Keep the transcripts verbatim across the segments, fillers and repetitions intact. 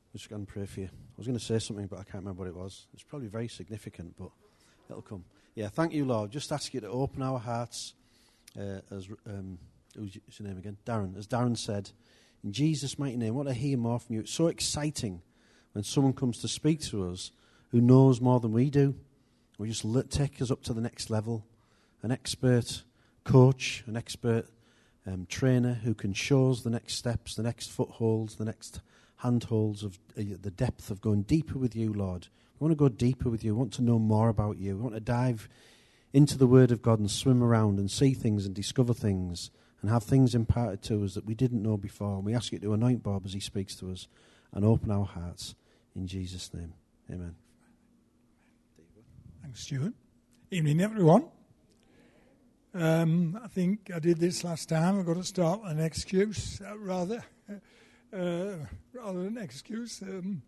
just going to pray for you. I was going to say something, but I can't remember what it was. It's probably very significant, but it'll come. Yeah, thank you, Lord. Just ask you to open our hearts, uh, as um, who's your name again? Darren. As Darren said, in Jesus' mighty name, I want to hear more from you. It's so exciting when someone comes to speak to us who knows more than we do. We just let, take us up to the next level. An expert coach, an expert um, trainer who can show us the next steps, the next footholds, the next handholds of uh, the depth of going deeper with you, Lord. We want to go deeper with you. We want to know more about you. We want to dive into the Word of God and swim around and see things and discover things and have things imparted to us that we didn't know before. And we ask you to anoint Bob as he speaks to us and open our hearts in Jesus' name. Amen. Thanks, Stuart. Evening, everyone. Um, I think I did this last time. I've got to start with an excuse, uh, rather. Uh, rather than an excuse, um,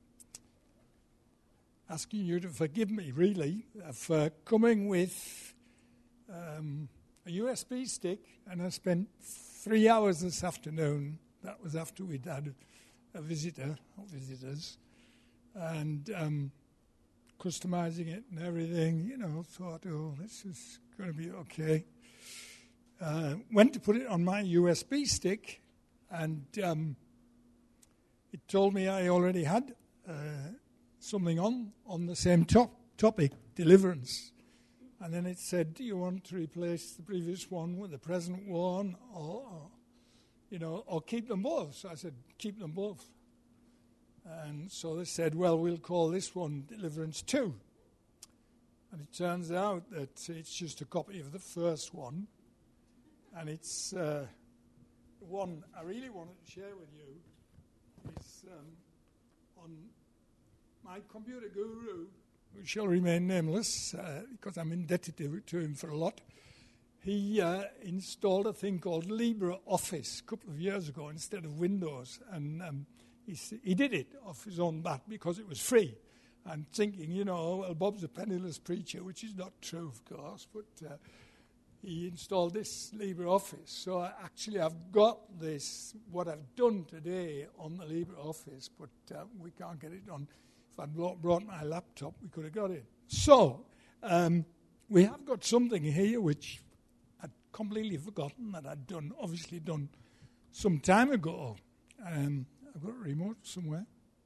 asking you to forgive me, really, for coming with um, a U S B stick, and I spent three hours this afternoon. That was after we'd had a visitor, or visitors, and um, customizing it and everything. You know, thought, oh, this is going to be okay. Uh, went to put it on my U S B stick, and um, it told me I already had uh, something on, on the same top topic, deliverance. And then it said, do you want to replace the previous one with the present one, or, or you know, or keep them both? So I said, keep them both. And so they said, well, we'll call this one Deliverance two. And it turns out that it's just a copy of the first one. And it's uh, one I really wanted to share with you. Is um, on my computer guru, who shall remain nameless uh, because I'm indebted to, to him for a lot. He uh, installed a thing called LibreOffice a couple of years ago instead of Windows, and um, he, he did it off his own bat because it was free. And thinking, you know, well, Bob's a penniless preacher, which is not true, of course, but uh, he installed this LibreOffice. So I actually I've got this, what I've done today on the LibreOffice, but uh, we can't get it on. If I'd brought my laptop, we could have got it. So um, we have got something here which I'd completely forgotten that I'd done, obviously done some time ago. Um, I've got a remote somewhere.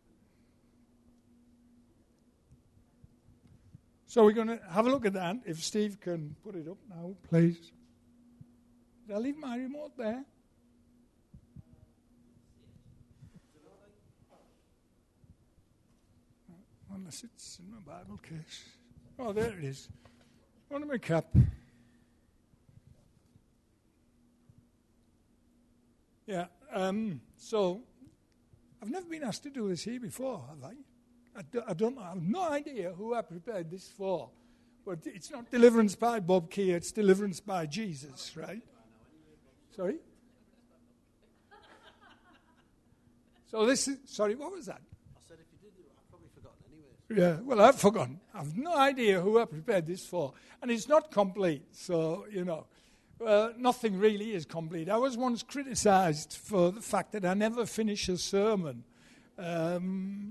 So we're going to have a look at that. If Steve can put it up now, please. Did I leave my remote there? Unless it's in my Bible case. Oh, there it is. Under my cap. Yeah, um, so I've never been asked to do this here before, have I? I, do, I don't know. I have no idea who I prepared this for. But it's not Deliverance by Bob Key, it's Deliverance by Jesus, right? Sorry? So this is, sorry, what was that? I said if you did, I've probably forgotten anyway. Yeah, well, I've forgotten. I've no idea who I prepared this for. And it's not complete, so, you know. Uh, nothing really is complete. I was once criticized for the fact that I never finish a sermon. Um...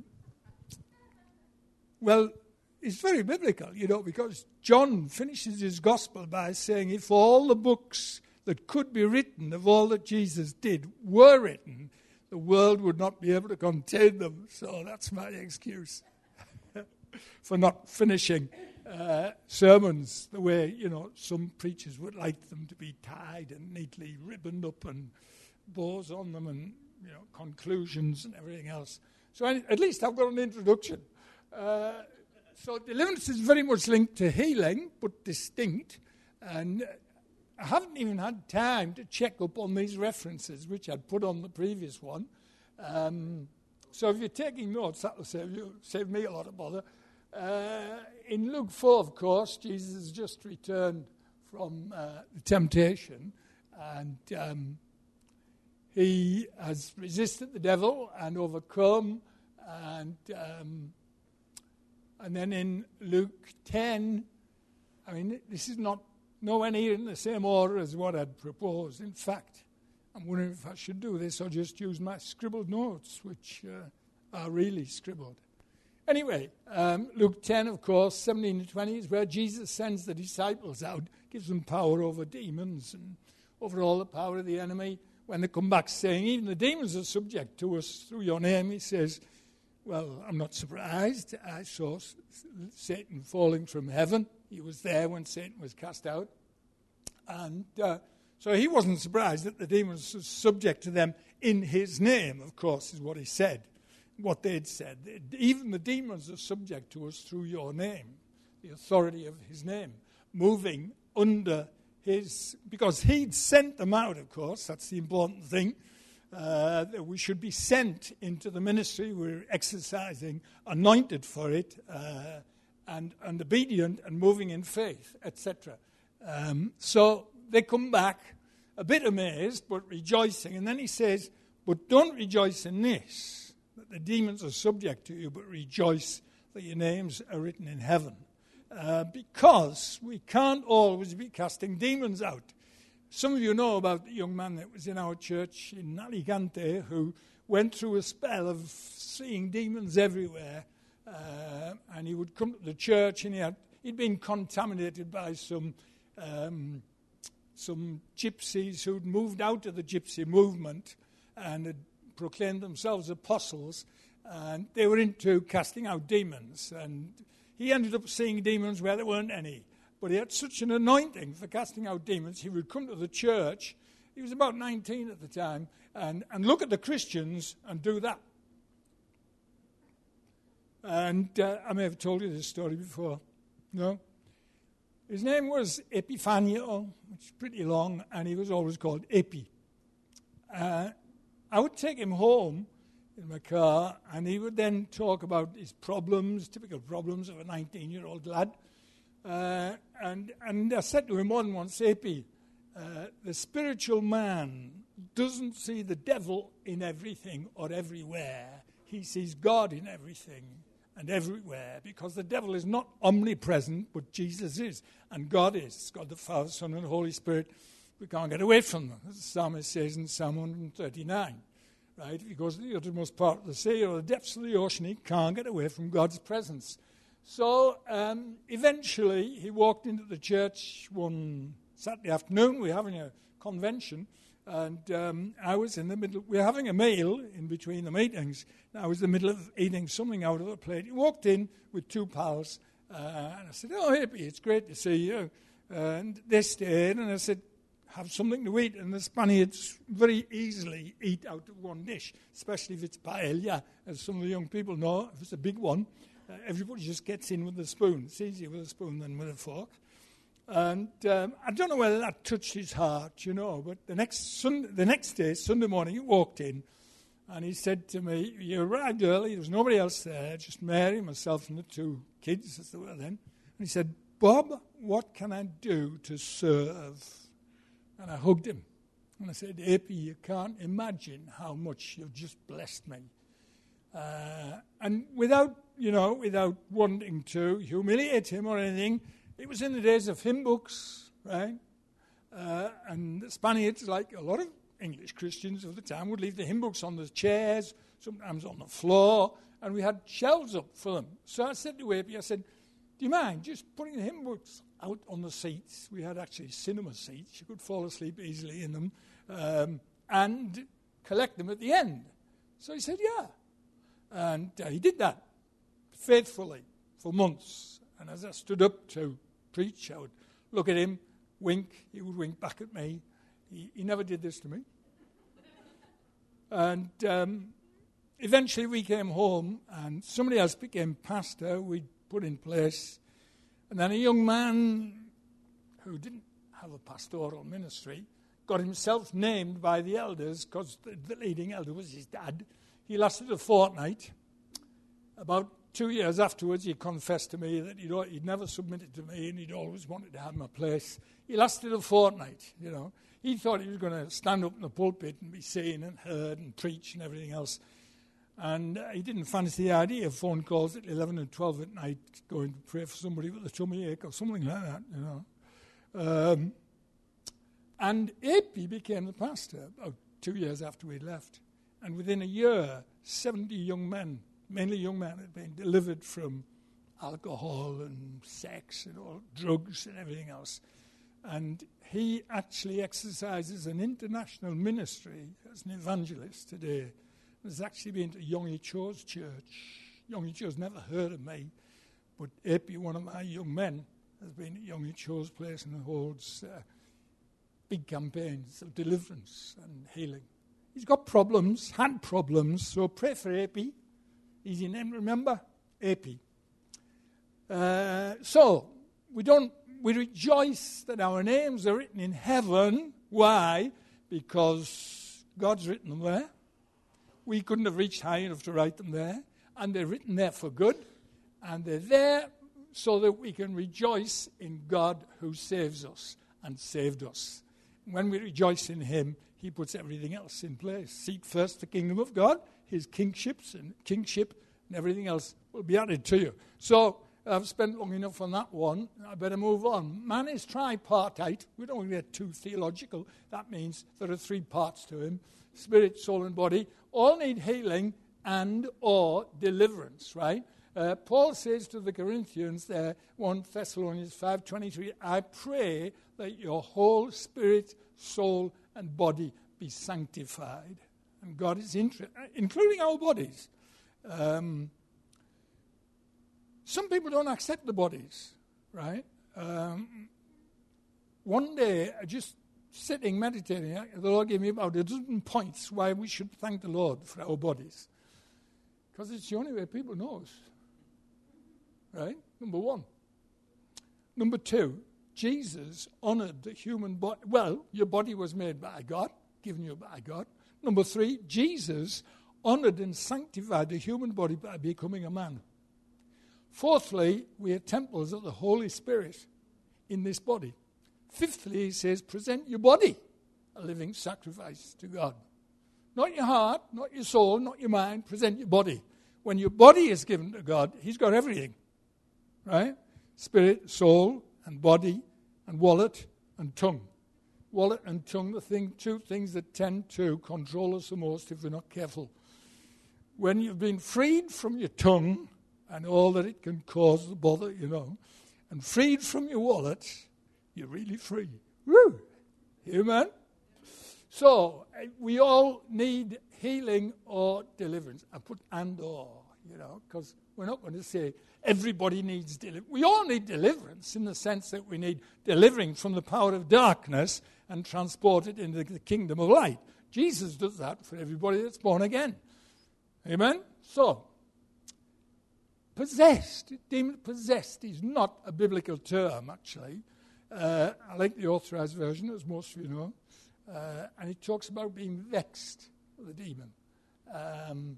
Well, it's very biblical, you know, because John finishes his gospel by saying if all the books that could be written of all that Jesus did were written, the world would not be able to contain them. So that's my excuse for not finishing uh, sermons the way, you know, some preachers would like them to be tied and neatly ribboned up and bows on them and, you know, conclusions and everything else. So I, at least I've got an introduction. Uh, so deliverance is very much linked to healing, but distinct. And I haven't even had time to check up on these references, which I'd put on the previous one. Um, so if you're taking notes, that will save you, save me a lot of bother. Uh, in Luke four, of course, Jesus has just returned from uh, the temptation, and um, he has resisted the devil and overcome, and um, And then in Luke ten, I mean, this is not nowhere near in the same order as what I'd proposed. In fact, I'm wondering if I should do this or just use my scribbled notes, which uh, are really scribbled. Anyway, um, Luke ten, of course, seventeen to twenty is where Jesus sends the disciples out, gives them power over demons and over all the power of the enemy. When they come back saying, even the demons are subject to us through your name, he says, well, I'm not surprised. I saw Satan falling from heaven. He was there when Satan was cast out. And uh, so he wasn't surprised that the demons were subject to them in his name, of course, is what he said, what they'd said. Even the demons are subject to us through your name, the authority of his name, moving under his, because he'd sent them out, of course, that's the important thing, uh, that we should be sent into the ministry, we're exercising, anointed for it, uh, and, and obedient and moving in faith, et cetera. Um, so they come back a bit amazed, but rejoicing. And then he says, but don't rejoice in this, that the demons are subject to you, but rejoice that your names are written in heaven. Uh, because we can't always be casting demons out. Some of you know about the young man that was in our church in Alicante who went through a spell of seeing demons everywhere. Uh, and he would come to the church and he had, he'd been contaminated by some um, some gypsies who'd moved out of the gypsy movement and had proclaimed themselves apostles. And they were into casting out demons. And he ended up seeing demons where there weren't any. But he had such an anointing for casting out demons, he would come to the church, he was about nineteen at the time, and, and look at the Christians and do that. And uh, I may have told you this story before. No? His name was Epifanio, which is pretty long, and he was always called Epi. Uh, I would take him home in my car, and he would then talk about his problems, typical problems of a nineteen-year-old lad. Uh, and, and I said to him more than once, Epi, uh, the spiritual man doesn't see the devil in everything or everywhere. He sees God in everything and everywhere, because the devil is not omnipresent, but Jesus is, and God is. God the Father, Son, and Holy Spirit. We can't get away from them, as the psalmist says in Psalm one thirty-nine. Right? If he goes to the uttermost part of the sea or the depths of the ocean, he can't get away from God's presence. So um, eventually he walked into the church one Saturday afternoon. We were having a convention, and um, I was in the middle. We were having a meal in between the meetings. And I was in the middle of eating something out of a plate. He walked in with two pals, uh, and I said, "Oh, Hippie, it's great to see you." Uh, and they stayed, and I said, "Have something to eat." And the Spaniards very easily eat out of one dish, especially if it's paella, as some of the young people know. If it's a big one, uh, everybody just gets in with a spoon. It's easier with a spoon than with a fork. And um, I don't know whether that touched his heart, you know, but the next Sunday, the next day, Sunday morning, he walked in, and he said to me, "You arrived early, there was nobody else there, just Mary, myself, and the two kids, as they were then." And he said, "Bob, what can I do to serve?" And I hugged him. And I said, "Epi, you can't imagine how much you've just blessed me." Uh, and without, you know, without wanting to humiliate him or anything, it was in the days of hymn books, right? Uh, and the Spaniards, like a lot of English Christians of the time, would leave the hymn books on the chairs, sometimes on the floor, and we had shelves up for them. So I said to Epi, I said, "Do you mind just putting the hymn books out on the seats?" We had actually cinema seats. You could fall asleep easily in them, um, and collect them at the end. So he said, "Yeah." And uh, he did that faithfully for months. And as I stood up to preach, I would look at him, wink. He would wink back at me. He, he never did this to me. And um, eventually we came home, and somebody else became pastor. We'd put in place. And then a young man who didn't have a pastoral ministry got himself named by the elders, because the, the leading elder was his dad. He lasted a fortnight. About two years afterwards, he confessed to me that he'd, he'd never submitted to me, and he'd always wanted to have my place. He lasted a fortnight, you know. He thought he was going to stand up in the pulpit and be seen and heard and preach and everything else. And uh, he didn't fancy the idea of phone calls at eleven and twelve at night going to pray for somebody with a tummy ache or something like that, you know. Um, and Epi became the pastor about two years after we'd left. And within a year, seventy young men, mainly young men, had been delivered from alcohol and sex and all drugs and everything else. And he actually exercises an international ministry as an evangelist today. He's actually been to Yonggi Cho's church. Yonggi Cho's never heard of me, but A P, one of my young men, has been at Yonggi Cho's place and holds uh, big campaigns of deliverance and healing. He's got problems, had problems, so pray for A P. Easy name to remember, A P. Uh, so, we don't, we rejoice that our names are written in heaven. Why? Because God's written them there. We couldn't have reached high enough to write them there. And they're written there for good. And they're there so that we can rejoice in God who saves us and saved us. When we rejoice in him, he puts everything else in place. Seek first the kingdom of God, his kingships and kingship, and everything else will be added to you. So, I've spent long enough on that one. I better move on. Man is tripartite. We don't want to get too theological. That means there are three parts to him. Spirit, soul, and body. All need healing and or deliverance, right? Uh, Paul says to the Corinthians there, First Thessalonians five twenty-three, I pray that your whole spirit, soul, and body be sanctified. And God is interested, including our bodies. Um, some people don't accept the bodies, right? Um, one day, just sitting, meditating, the Lord gave me about a dozen points why we should thank the Lord for our bodies. Because it's the only way people know us. Right? Number one. Number two, Jesus honored the human body. Well, your body was made by God, given you by God. Number three, Jesus honored and sanctified the human body by becoming a man. Fourthly, we are temples of the Holy Spirit in this body. Fifthly, he says, present your body a living sacrifice to God. Not your heart, not your soul, not your mind, present your body. When your body is given to God, he's got everything. Right? Spirit, soul, and body, and wallet, and tongue. Wallet and tongue, the thing, two things that tend to control us the most if we're not careful. When you've been freed from your tongue and all that it can cause the bother, you know, and freed from your wallet, you're really free. Woo! Amen? So, we all need healing or deliverance. I put and or, you know, because we're not going to say everybody needs deliverance. We all need deliverance in the sense that we need delivering from the power of darkness and transported into the kingdom of light. Jesus does that for everybody that's born again. Amen? So, possessed, demon possessed is not a biblical term, actually. Uh, I like the Authorized Version, as most of you know. Uh, and it talks about being vexed with a demon. Um,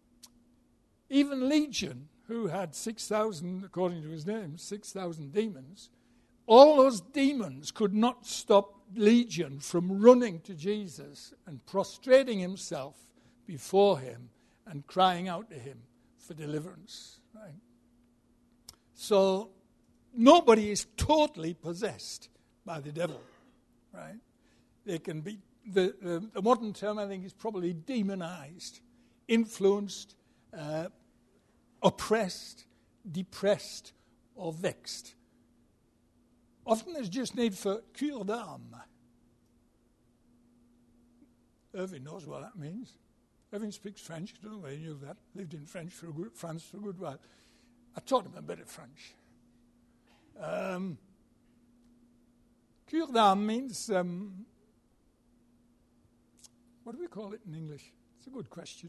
even Legion, who had six thousand, according to his name, six thousand demons, all those demons could not stop Legion from running to Jesus and prostrating himself before him and crying out to him for deliverance. Right? So nobody is totally possessed by the devil, right? They can be, the, the, the modern term I think is probably demonized, influenced, uh, oppressed, depressed, or vexed. Often there's just need for cure d'âme. Irving knows what that means. Irving speaks French. I don't know whether you knew that. Lived in French for a good, France for a good while. I taught him a bit of French. Um, cure d'âme means, um, what do we call it in English? It's a good question.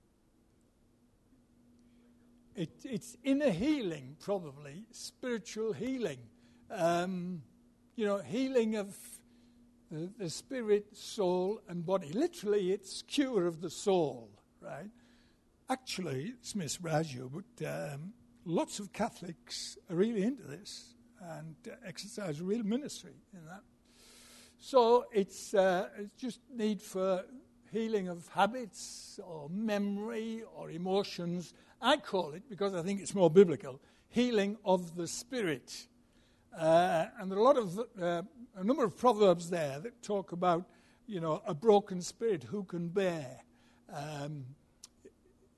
It, it's inner healing, probably, spiritual healing. Um, you know, healing of the, the spirit, soul, and body. Literally, it's cure of the soul, right? Actually, it's misbrag you, but um, lots of Catholics are really into this and uh, exercise real ministry in that. So it's, uh, it's just need for healing of habits or memory or emotions. I call it, because I think it's more biblical, healing of the spirit. Uh, and there are a lot of, uh, a number of proverbs there that talk about, you know, a broken spirit who can bear. Um,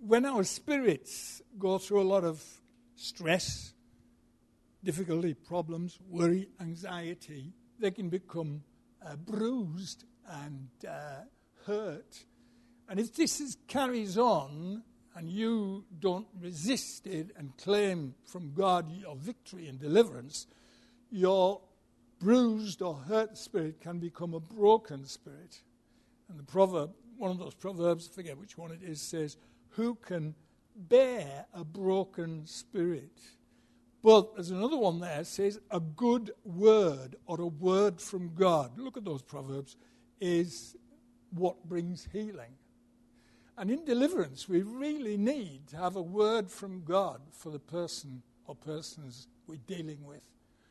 when our spirits go through a lot of stress, difficulty, problems, worry, anxiety, they can become uh, bruised and uh, hurt. And if this is, carries on and you don't resist it and claim from God your victory and deliverance, your bruised or hurt spirit can become a broken spirit. And the proverb, one of those proverbs, I forget which one it is, says, who can bear a broken spirit? But there's another one there that says, a good word or a word from God, look at those proverbs, is what brings healing. And in deliverance, we really need to have a word from God for the person or persons we're dealing with.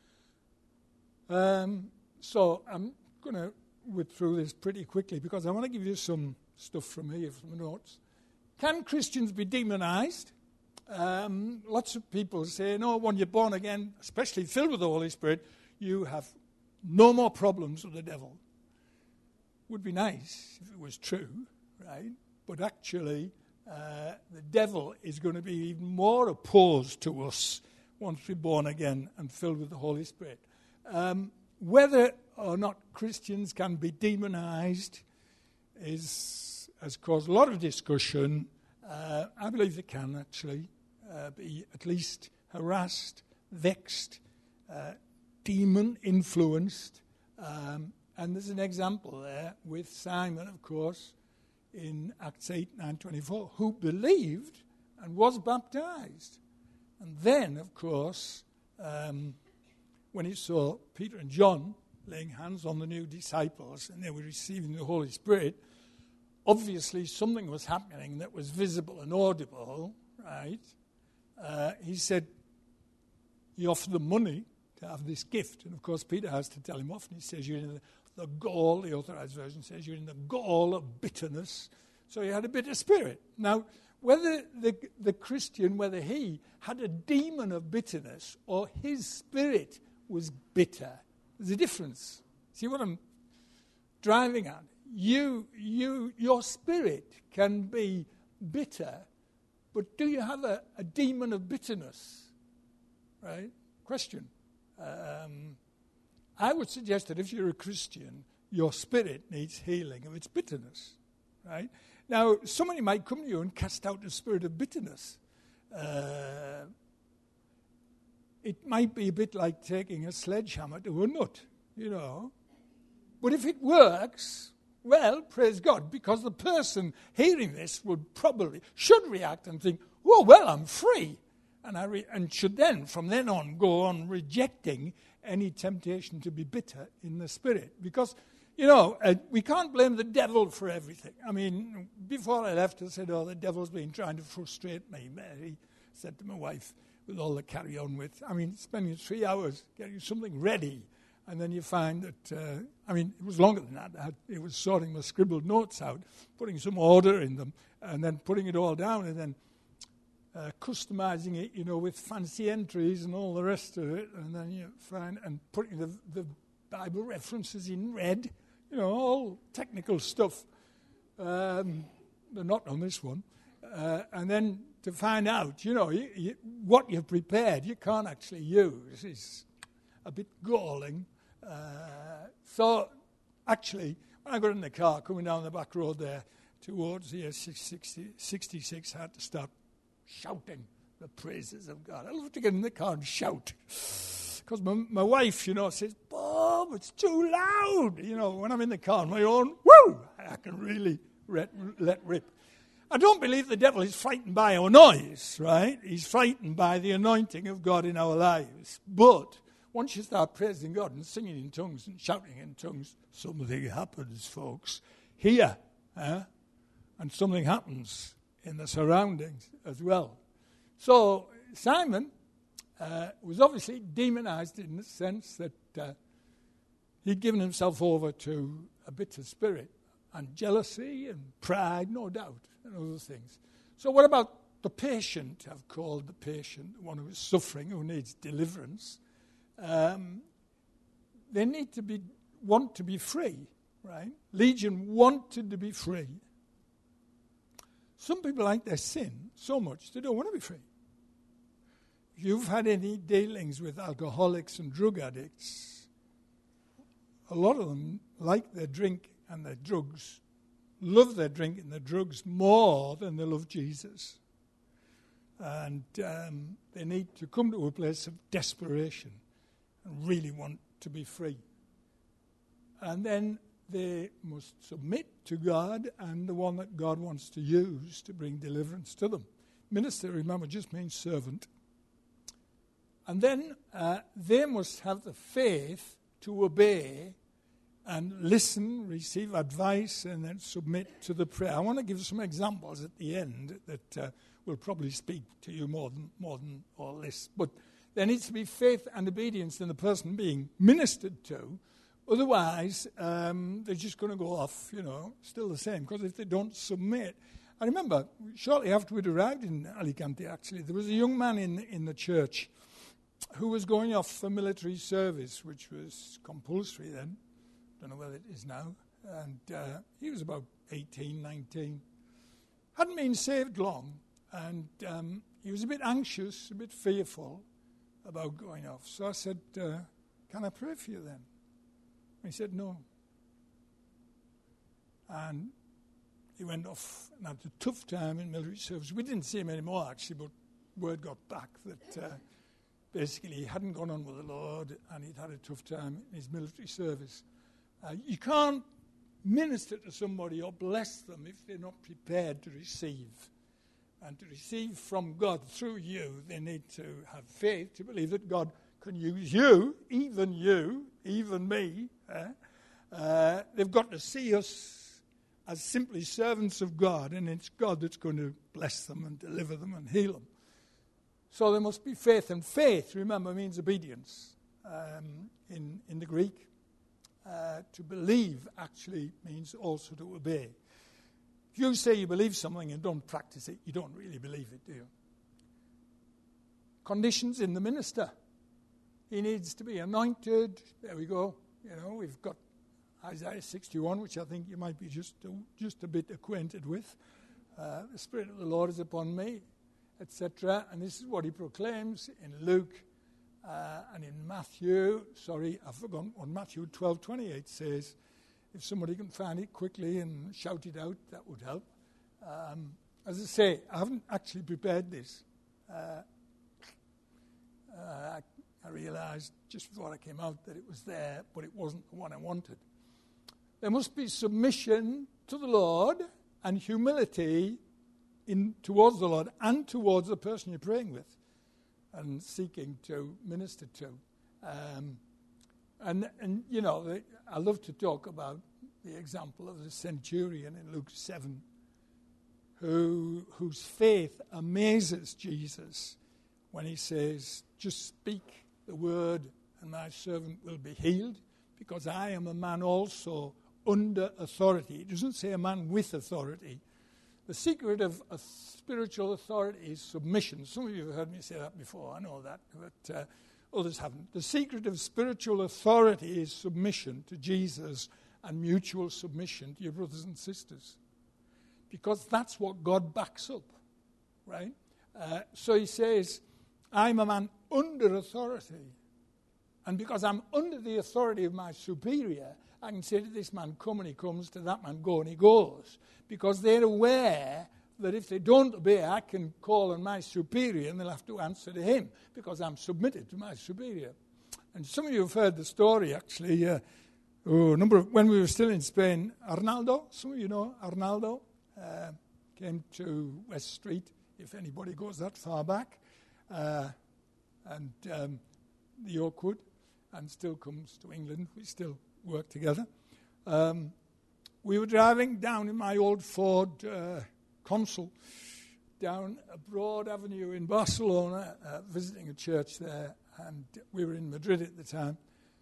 Um, so I'm going to whip through this pretty quickly because I want to give you some stuff from here, from the notes. Can Christians be demonized? Um, lots of people say, no, when you're born again, especially filled with the Holy Spirit, you have no more problems with the devil. Would be nice if it was true, right? But actually, uh, the devil is going to be even more opposed to us once we're born again and filled with the Holy Spirit. Um, whether or not Christians can be demonized is, has caused a lot of discussion. Uh, I believe they can actually uh, be at least harassed, vexed, uh, demon-influenced. Um, and there's an example there with Simon, of course, in Acts eight, nine, twenty-four, who believed and was baptized. And then, of course, um, when he saw Peter and John laying hands on the new disciples and they were receiving the Holy Spirit, obviously something was happening that was visible and audible, right? Uh, he said he offered them money to have this gift. And, of course, Peter has to tell him off, and he says, you're in the, the gall, the Authorized Version says, you're in the gall of bitterness. So he had a bitter spirit. Now, whether the, the Christian, whether he had a demon of bitterness or his spirit was bitter, there's a difference. See what I'm driving at? You, you, your spirit can be bitter, but do you have a, a demon of bitterness? Right? Question. Um, I would suggest that if you're a Christian, your spirit needs healing of its bitterness. Right? Now, somebody might come to you and cast out the spirit of bitterness. Uh, it might be a bit like taking a sledgehammer to a nut, you know. But if it works, well, praise God, because the person hearing this would probably, should react and think, oh, well, I'm free. And I re- and should then, from then on, go on rejecting any temptation to be bitter in the spirit. Because, you know, uh, we can't blame the devil for everything. I mean, before I left, I said, oh, the devil's been trying to frustrate me. Mary said to my wife, with all the carry-on with, I mean, spending three hours getting something ready, and then you find that, uh, I mean, it was longer than that. I had, it was sorting my scribbled notes out, putting some order in them, and then putting it all down, and then uh, customizing it, you know, with fancy entries and all the rest of it, and then you find, and putting the, the Bible references in red, you know, all technical stuff. Um, they're not on this one. Uh, and then to find out, you know, you, you, what you've prepared, you can't actually use. It's a bit galling. Uh, so, actually, when I got in the car coming down the back road there towards the six sixty-six, I had to start shouting the praises of God. I love to get in the car and shout. Because my, my wife, you know, says, Bob, it's too loud. You know, when I'm in the car on my own, woo, I can really let, let rip. I don't believe the devil is frightened by our noise, right? He's frightened by the anointing of God in our lives. But once you start praising God and singing in tongues and shouting in tongues, something happens, folks. Here, eh? And something happens in the surroundings as well. So Simon uh, was obviously demonized in the sense that uh, he'd given himself over to a bitter spirit and jealousy and pride, no doubt, and other things. So what about the patient? I've called the patient, the one who is suffering, who needs deliverance. Um, they need to be, want to be free, right? Legion wanted to be free. Some people like their sin so much they don't want to be free. If you've had any dealings with alcoholics and drug addicts, a lot of them like their drink and their drugs, love their drink and their drugs more than they love Jesus. And um, they need to come to a place of desperation and really want to be free. And then they must submit to God and the one that God wants to use to bring deliverance to them. Minister, remember, just means servant. And then uh, they must have the faith to obey and listen, receive advice, and then submit to the prayer. I want to give some examples at the end that uh, will probably speak to you more than more than all this. But there needs to be faith and obedience in the person being ministered to. Otherwise, um, they're just going to go off, you know, still the same. Because if they don't submit... I remember, shortly after we'd arrived in Alicante, actually, there was a young man in, in the church who was going off for military service, which was compulsory then. Don't know whether it is now. And uh, he was about eighteen, nineteen. Hadn't been saved long. And um, he was a bit anxious, a bit fearful about going off. So I said, uh, can I pray for you then? He said no. And he went off and had a tough time in military service. We didn't see him anymore, actually, but word got back that uh, basically he hadn't gone on with the Lord and he'd had a tough time in his military service. Uh, you can't minister to somebody or bless them if they're not prepared to receive. And to receive from God through you, they need to have faith to believe that God can use you, even you, even me. Eh? Uh, they've got to see us as simply servants of God, and it's God that's going to bless them and deliver them and heal them. So there must be faith, and faith, remember, means obedience um, in, in the Greek. Uh, to believe actually means also to obey. If you say you believe something and don't practice it, you don't really believe it, do you? Conditions in the minister. He needs to be anointed. There we go. You know, we've got Isaiah sixty-one, which I think you might be just a, just a bit acquainted with. Uh, the Spirit of the Lord is upon me, et cetera. And this is what he proclaims in Luke uh, and in Matthew. Sorry, I've forgotten what Matthew twelve twenty-eight says. If somebody can find it quickly and shout it out, that would help. Um, as I say, I haven't actually prepared this. Uh, uh, I, I realized just before I came out that it was there, but it wasn't the one I wanted. There must be submission to the Lord and humility in towards the Lord and towards the person you're praying with and seeking to minister to. Um, and, and, you know, I love to talk about the example of the centurion in Luke seven, who whose faith amazes Jesus when he says, just speak the word and my servant will be healed, because I am a man also under authority. It doesn't say a man with authority. The secret of a spiritual authority is submission. Some of you have heard me say that before, I know that, but uh, others haven't. The secret of spiritual authority is submission to Jesus and mutual submission to your brothers and sisters, because that's what God backs up, right? Uh, so he says, I'm a man under authority. And because I'm under the authority of my superior, I can say to this man, come, and he comes, to that man, go, and he goes. Because they're aware that if they don't obey, I can call on my superior and they'll have to answer to him, because I'm submitted to my superior. And some of you have heard the story, actually. Uh, oh, a number of, when we were still in Spain, Arnaldo, some of you know Arnaldo, uh, came to West Street, if anybody goes that far back. Uh, and um, the Oakwood, and still comes to England. We still work together. Um, we were driving down in my old Ford uh, Consul down a broad avenue in Barcelona, uh, visiting a church there, and we were in Madrid at the time.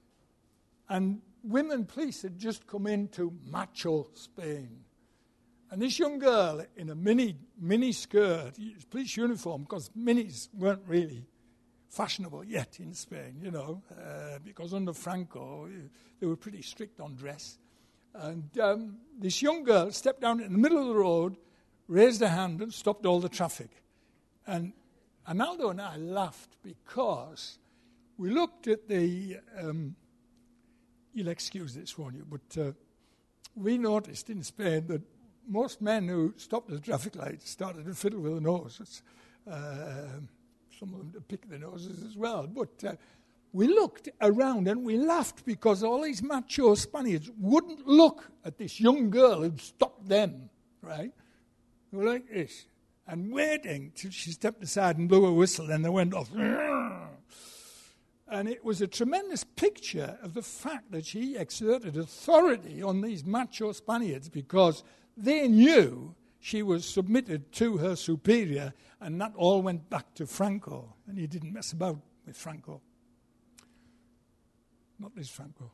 And women police had just come into macho Spain. And this young girl in a mini mini skirt, police uniform, because minis weren't really fashionable yet in Spain, you know, uh, because under Franco, they were pretty strict on dress. And um, this young girl stepped down in the middle of the road raised a hand and stopped all the traffic. And Arnaldo and I laughed because we looked at the, um, you'll excuse this, won't you, but uh, we noticed in Spain that most men who stopped at the traffic light started to fiddle with their noses. Uh, some of them to pick their noses as well. But uh, we looked around and we laughed because all these macho Spaniards wouldn't look at this young girl who'd stopped them, right? They were like this, and waiting till she stepped aside and blew a whistle, and they went off. And it was a tremendous picture of the fact that she exerted authority on these macho Spaniards because they knew she was submitted to her superior, and that all went back to Franco, and he didn't mess about with Franco. Not this Franco.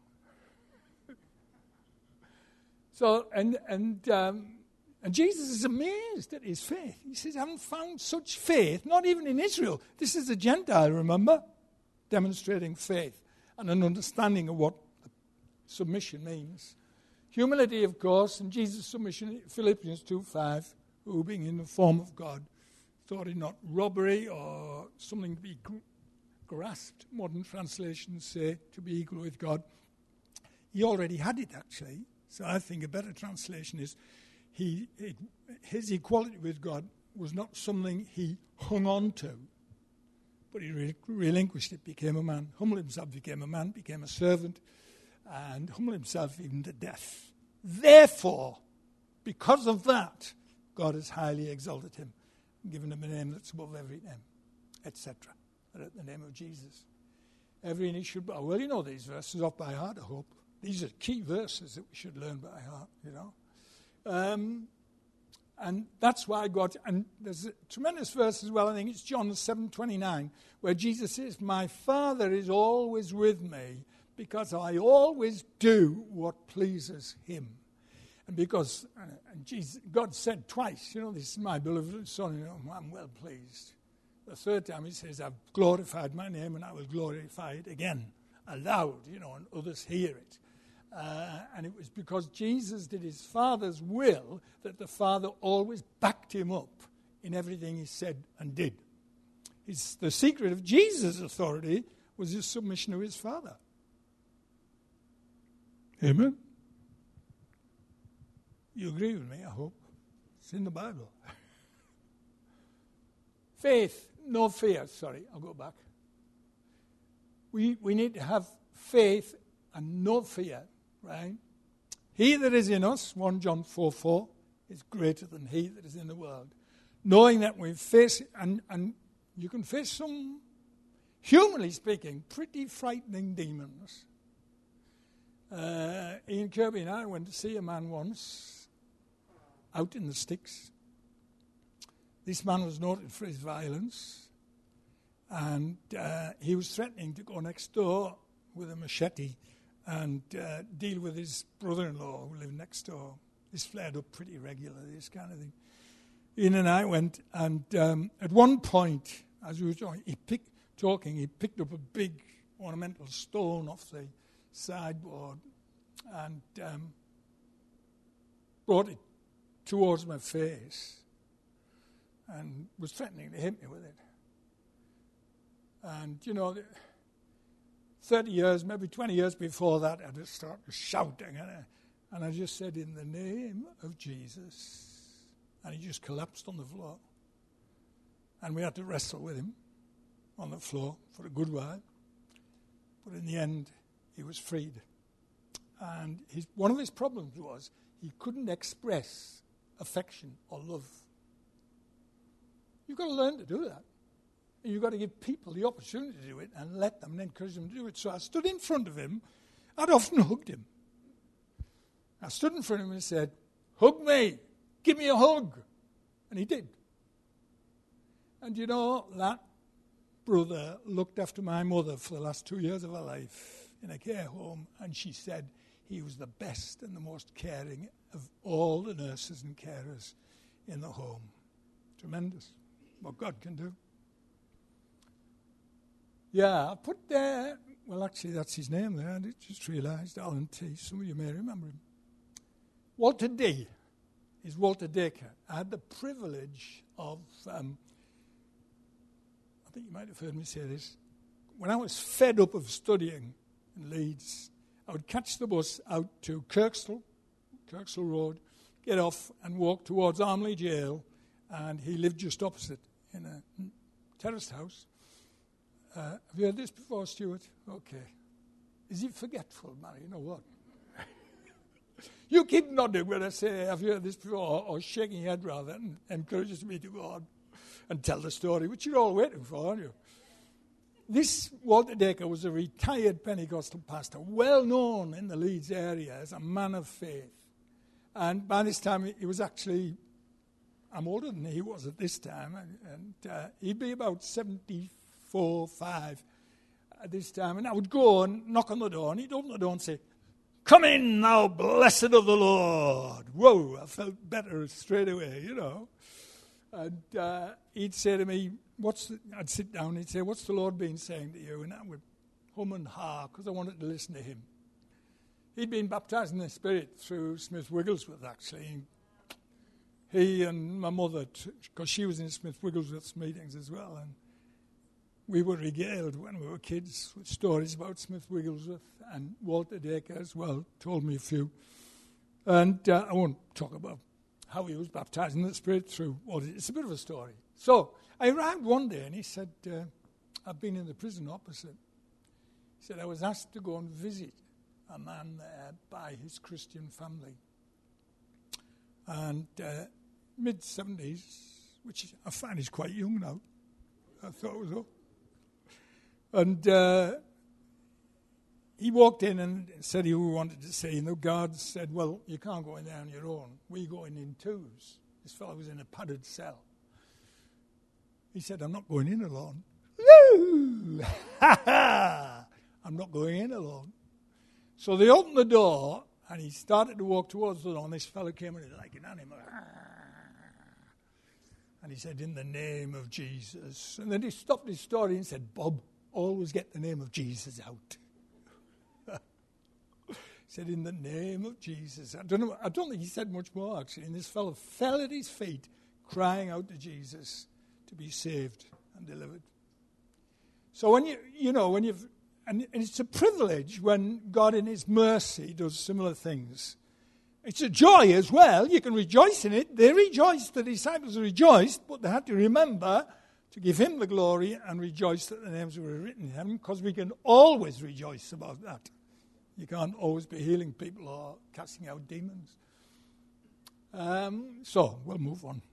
So, and and um, and Jesus is amazed at his faith. He says, I haven't found such faith, not even in Israel. This is a Gentile, remember? Demonstrating faith and an understanding of what submission means. Humility, of course, and Jesus' submission, Philippians two five, who being in the form of God, thought it not robbery or something to be grasped. Modern translations say to be equal with God. He already had it, actually. So I think a better translation is he it, his equality with God was not something he hung on to, but he re- relinquished it, became a man, humbled himself, became a man, became a servant, and humbled himself even to death. Therefore, because of that, God has highly exalted him, and given him a name that's above every name, et cetera. At the name of Jesus. Every knee should bow. Well, you know these verses off by heart, I hope. These are key verses that we should learn by heart, you know. Um, and that's why God, and there's a tremendous verse as well, I think it's John seven twenty-nine, where Jesus says, my Father is always with me because I always do what pleases him. And because uh, and Jesus, God said twice, you know, this is my beloved Son, you know, I'm well pleased. The third time he says, I've glorified my name and I will glorify it again, aloud, you know, and others hear it. Uh, and it was because Jesus did his Father's will that the Father always backed him up in everything he said and did. His, the secret of Jesus' authority was his submission to his Father. Amen? You agree with me, I hope. It's in the Bible. Faith, no fear. Sorry, I'll go back. We we need to have faith and no fear, right? He that is in us, First John four four, is greater than he that is in the world. Knowing that we face, and, and you can face some, humanly speaking, pretty frightening demons. Uh, Ian Kirby and I went to see a man once out in the sticks. This man was noted for his violence, and uh, he was threatening to go next door with a machete and uh, deal with his brother-in-law who lived next door. This flared up pretty regularly, this kind of thing. Ian and I went, and um, at one point, as we were talking, he, picked, talking, he picked up a big ornamental stone off the sideboard and um, brought it towards my face and was threatening to hit me with it. And, you know, thirty years, maybe twenty years before that, I just started shouting. And I, and I just said, in the name of Jesus. And he just collapsed on the floor. And we had to wrestle with him on the floor for a good while. But in the end, he was freed. And his, one of his problems was he couldn't express affection or love. You've got to learn to do that. And you've got to give people the opportunity to do it and let them and encourage them to do it. So I stood in front of him. I'd often hugged him. I stood in front of him and said, hug me. Give me a hug. And he did. And you know, that brother looked after my mother for the last two years of her life in a care home. And she said he was the best and the most caring of all the nurses and carers in the home. Tremendous. What God can do. Yeah, I put there, well, actually, that's his name there. I just realised, Alan T. Some of you may remember him. Walter D. is Walter Dacre. I had the privilege of, um, I think you might have heard me say this, when I was fed up of studying in Leeds, I would catch the bus out to Kirkstall, Kirkstall Road, get off and walk towards Armley Jail, and he lived just opposite in a terraced house. Uh, have you heard this before, Stuart? Okay. Is he forgetful, Marion, or what? You keep nodding when I say, have you heard this before, or, or shaking your head rather, and encourages me to go on and tell the story, which you're all waiting for, aren't you? This Walter Dacre was a retired Pentecostal pastor, well known in the Leeds area as a man of faith. And by this time, he was actually, I'm older than he was at this time, and, and uh, he'd be about seventy-four, five at this time. And I would go and knock on the door, and he'd open the door and say, "Come in, thou blessed of the Lord." Whoa, I felt better straight away, you know. And uh, he'd say to me, "What's the," I'd sit down, he'd say, "What's the Lord been saying to you?" And I would hum and ha, because I wanted to listen to him. He'd been baptized in the Spirit through Smith Wigglesworth, actually. He and my mother, because she was in Smith Wigglesworth's meetings as well, and we were regaled when we were kids with stories about Smith Wigglesworth, and Walter Dacre as well told me a few. And uh, I won't talk about how he was baptized in the Spirit through Walter. It's a bit of a story. So I arrived one day, and he said, uh, "I've been in the prison opposite." He said, "I was asked to go and visit a man there by his Christian family." And uh, mid-seventies, which I find is quite young now. I thought it was up. And uh, he walked in and said he wanted to see, and the guards said, "Well, you can't go in there on your own. We go in in twos." This fellow was in a padded cell. He said, "I'm not going in alone." I'm not going in alone. So they opened the door, and he started to walk towards the door, and this fellow came in like an animal. And he said, "In the name of Jesus." And then he stopped his story and said, "Bob, always get the name of Jesus out." He said, "In the name of Jesus." I don't know. I don't think he said much more, actually. And this fellow fell at his feet, crying out to Jesus to be saved and delivered. So when you, you know, when you've, and, and it's a privilege when God in his mercy does similar things. It's a joy as well. You can rejoice in it. They rejoiced, the disciples rejoiced, but they had to remember to give him the glory and rejoice that the names were written in heaven, because we can always rejoice about that. You can't always be healing people or casting out demons. Um, so, we'll move on.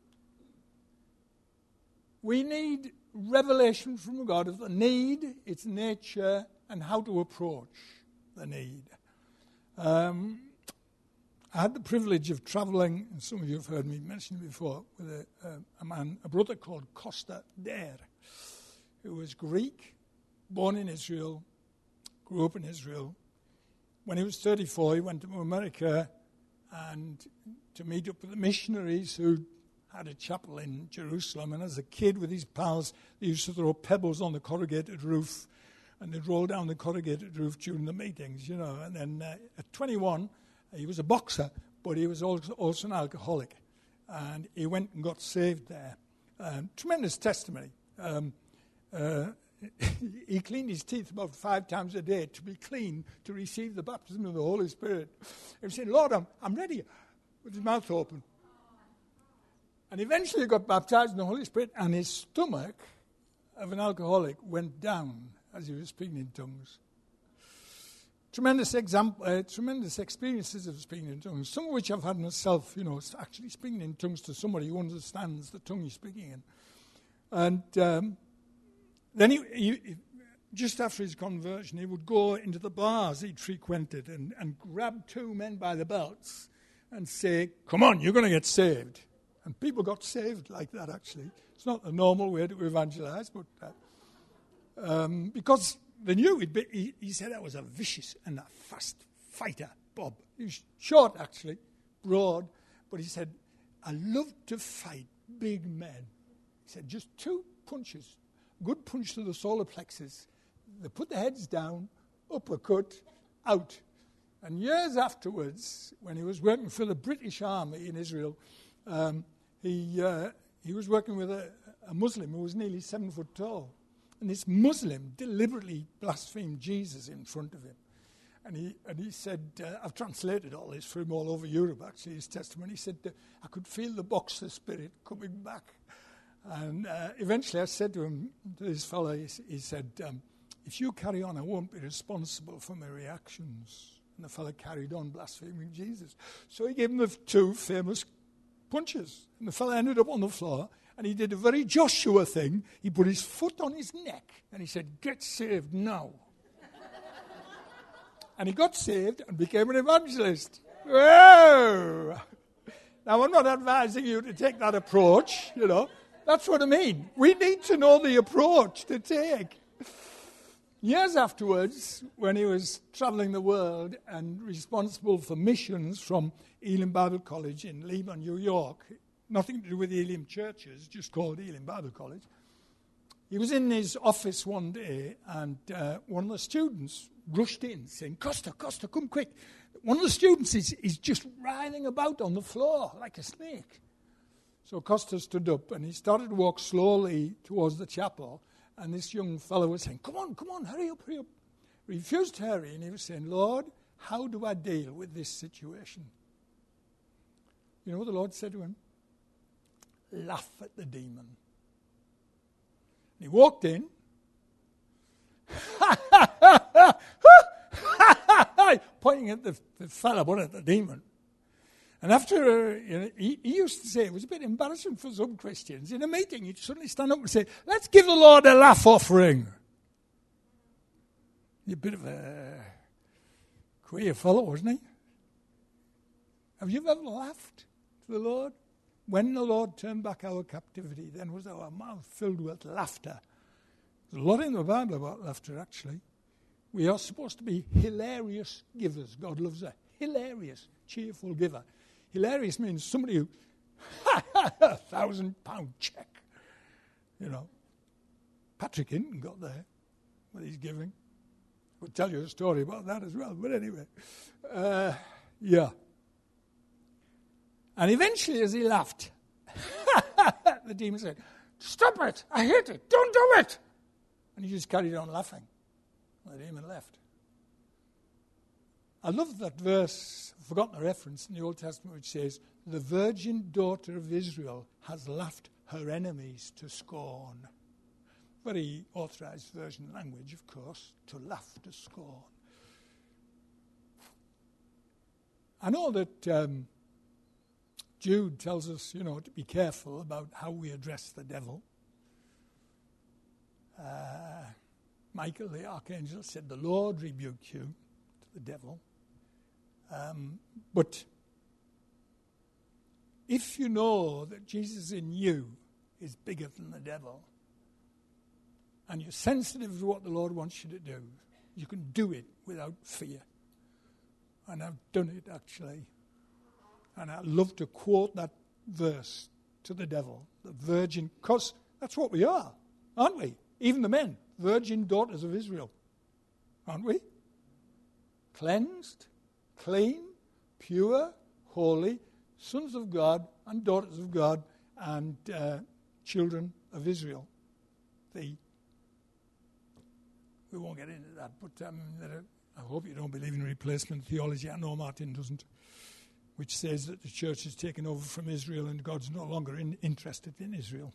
We need revelation from God of the need, its nature, and how to approach the need. Um, I had the privilege of travelling, and some of you have heard me mention it before, with a, a, a man, a brother called Costa Dare, who was Greek, born in Israel, grew up in Israel. When he was thirty-four, he went to America and to meet up with the missionaries who had a chapel in Jerusalem. And as a kid with his pals, they used to throw pebbles on the corrugated roof, and they'd roll down the corrugated roof during the meetings, you know. And then uh, at twenty-one, he was a boxer, but he was also, also an alcoholic. And he went and got saved there. Um, tremendous testimony. Um, uh, he cleaned his teeth about five times a day to be clean, to receive the baptism of the Holy Spirit. He was saying, "Lord, I'm, I'm ready," with his mouth open. And eventually he got baptized in the Holy Spirit, and his stomach of an alcoholic went down as he was speaking in tongues. Tremendous example, uh, tremendous experiences of speaking in tongues, some of which I've had myself, you know, actually speaking in tongues to somebody who understands the tongue he's speaking in. And um, then he, he, just after his conversion, he would go into the bars he'd frequented and, and grab two men by the belts and say, "Come on, you're going to get saved." And people got saved like that, actually. It's not the normal way to evangelize, but uh, um, because they knew he'd be, he, he said I was a vicious and a fast fighter, Bob. He was short, actually, broad, but he said, "I love to fight big men." He said, "Just two punches, good punch to the solar plexus. They put the heads down, uppercut, out." And years afterwards, when he was working for the British Army in Israel, um, he uh, he was working with a, a Muslim who was nearly seven foot tall. And this Muslim deliberately blasphemed Jesus in front of him. And he and he said, uh, I've translated all this for him all over Europe, actually, his testimony. He said, I could feel the Boxer spirit coming back. And uh, eventually I said to him, to this fellow, he, he said, um, if you carry on, I won't be responsible for my reactions. And the fellow carried on blaspheming Jesus. So he gave him the two famous punches. And the fellow ended up on the floor, and he did a very Joshua thing. He put his foot on his neck, and he said, get saved now. And he got saved and became an evangelist. Whoa! Now, I'm not advising you to take that approach, you know. That's what I mean. We need to know the approach to take. Years afterwards, when he was traveling the world and responsible for missions from Elim Bible College in Lima, New York, nothing to do with Elim churches, just called Elim Bible College, he was in his office one day, and uh, one of the students rushed in saying, Costa, Costa, come quick. One of the students is, is just writhing about on the floor like a snake. So Costa stood up, and he started to walk slowly towards the chapel. And this young fellow was saying, come on, come on, hurry up, hurry up. He refused to hurry, and he was saying, Lord, how do I deal with this situation? You know what the Lord said to him? Laugh at the demon. And he walked in, pointing at the, the fellow, but at the demon. And after, uh, you know, he, he used to say, it was a bit embarrassing for some Christians. In a meeting, he'd suddenly stand up and say, let's give the Lord a laugh offering. He's a bit of a queer fellow, wasn't he? Have you ever laughed to the Lord? When the Lord turned back our captivity, then was our mouth filled with laughter. There's a lot in the Bible about laughter, actually. We are supposed to be hilarious givers. God loves a hilarious, cheerful giver. Hilarious means somebody who, a thousand pound check. You know. Patrick Hinton got there with his giving. We'll tell you a story about that as well. But anyway, uh, yeah. And eventually, as he laughed, the demon said, stop it, I hate it, don't do it. And he just carried on laughing. The demon left. I love that verse, I've forgotten the reference in the Old Testament, which says, the virgin daughter of Israel has laughed her enemies to scorn. Very authorized version language, of course, to laugh to scorn. I know that um, Jude tells us, you know, to be careful about how we address the devil. Uh, Michael, the archangel, said, the Lord rebuked you to the devil. Um, but if you know that Jesus in you is bigger than the devil, and you're sensitive to what the Lord wants you to do, you can do it without fear. And I've done it, actually. And I love to quote that verse to the devil, the virgin, because that's what we are, aren't we? Even the men, virgin daughters of Israel, aren't we? Cleansed, clean, pure, holy, sons of God and daughters of God and uh, children of Israel. The, we won't get into that, but um, I hope you don't believe in replacement theology. I know Martin doesn't, which says that the church is taken over from Israel and God's no longer in, interested in Israel.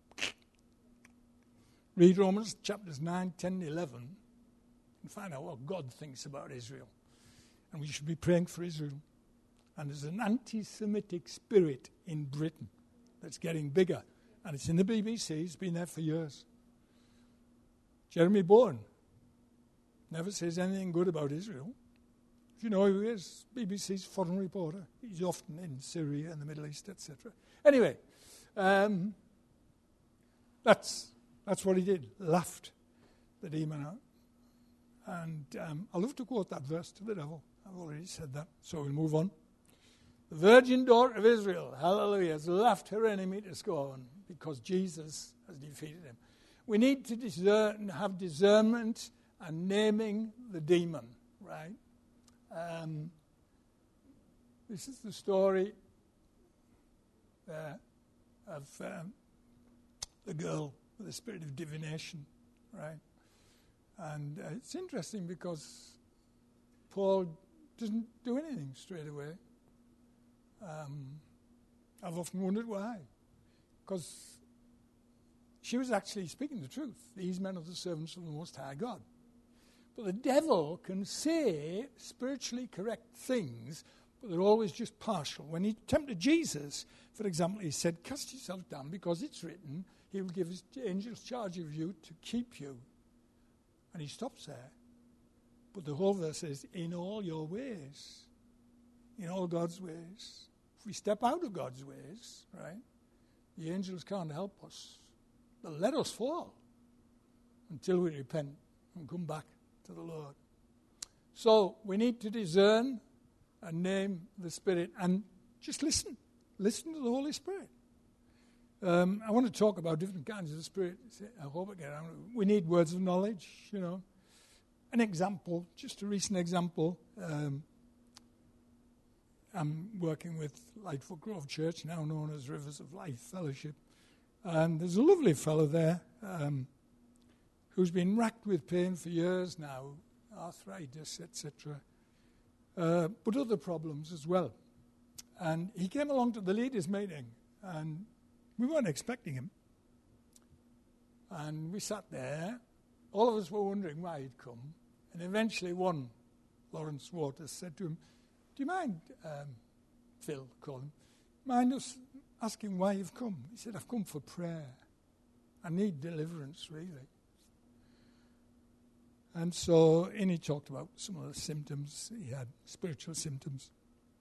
Read Romans chapters nine, ten, eleven and find out what God thinks about Israel. And we should be praying for Israel. And there's an anti-Semitic spirit in Britain that's getting bigger. And it's in the B B C. It's been there for years. Jeremy Bowen never says anything good about Israel. If you know who he is, B B C's foreign reporter. He's often in Syria and the Middle East, et cetera. Anyway, um, that's that's what he did. Laughed the demon out. And um, I love to quote that verse to the devil. I've already said that, so we'll move on. The virgin daughter of Israel, hallelujah, has laughed her enemy to scorn because Jesus has defeated him. We need to discern, have discernment and naming the demon, right? Um, this is the story uh, of um, the girl with the spirit of divination, right? And uh, it's interesting because Paul doesn't do anything straight away. Um, I've often wondered why. Because she was actually speaking the truth. These men are the servants of the Most High God. But the devil can say spiritually correct things, but they're always just partial. When he tempted Jesus, for example, he said, cast yourself down because it's written, he will give his angels charge of you to keep you. And he stops there. But the whole verse is, in all your ways, in all God's ways. If we step out of God's ways, right, the angels can't help us. They'll let us fall until we repent and come back to the Lord. So we need to discern and name the Spirit and just listen. Listen to the Holy Spirit. Um, I want to talk about different kinds of the Spirit. I hope I get on. We need words of knowledge, you know. An example, just a recent example. Um, I'm working with Lightfoot Grove Church, now known as Rivers of Life Fellowship. And there's a lovely fellow there um, who's been racked with pain for years now, arthritis, et cetera, uh, but other problems as well. And he came along to the leaders' meeting, and we weren't expecting him. And we sat there. All of us were wondering why he'd come. And eventually one, Lawrence Waters, said to him, do you mind, um, Phil, call him, mind us asking why you've come? He said, I've come for prayer. I need deliverance, really. And so, and he talked about some of the symptoms. He had spiritual symptoms.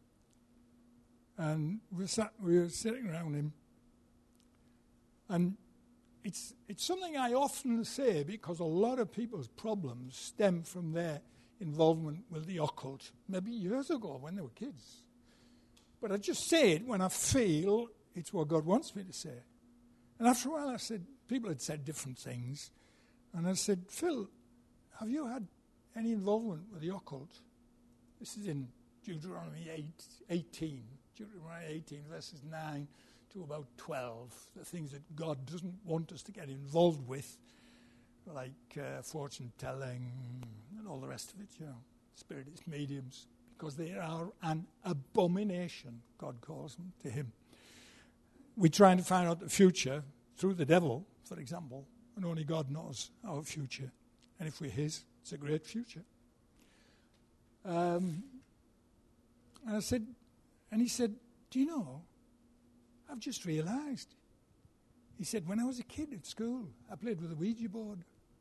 And we, sat, we were sitting around him. And it's it's something I often say because a lot of people's problems stem from their involvement with the occult, maybe years ago when they were kids. But I just say it when I feel it's what God wants me to say. And after a while I said, people had said different things. And I said, Phil, have you had any involvement with the occult? This is in Deuteronomy eight, eighteen. Deuteronomy eighteen, verses nine to about twelve. The things that God doesn't want us to get involved with, like uh, fortune telling and all the rest of it, you know, spiritist mediums, because they are an abomination, God calls them, to him. We're trying to find out the future through the devil, for example, and only God knows our future. And if we're his, it's a great future. Um, and I said, and he said, do you know, I've just realized. He said, when I was a kid at school, I played with a Ouija board.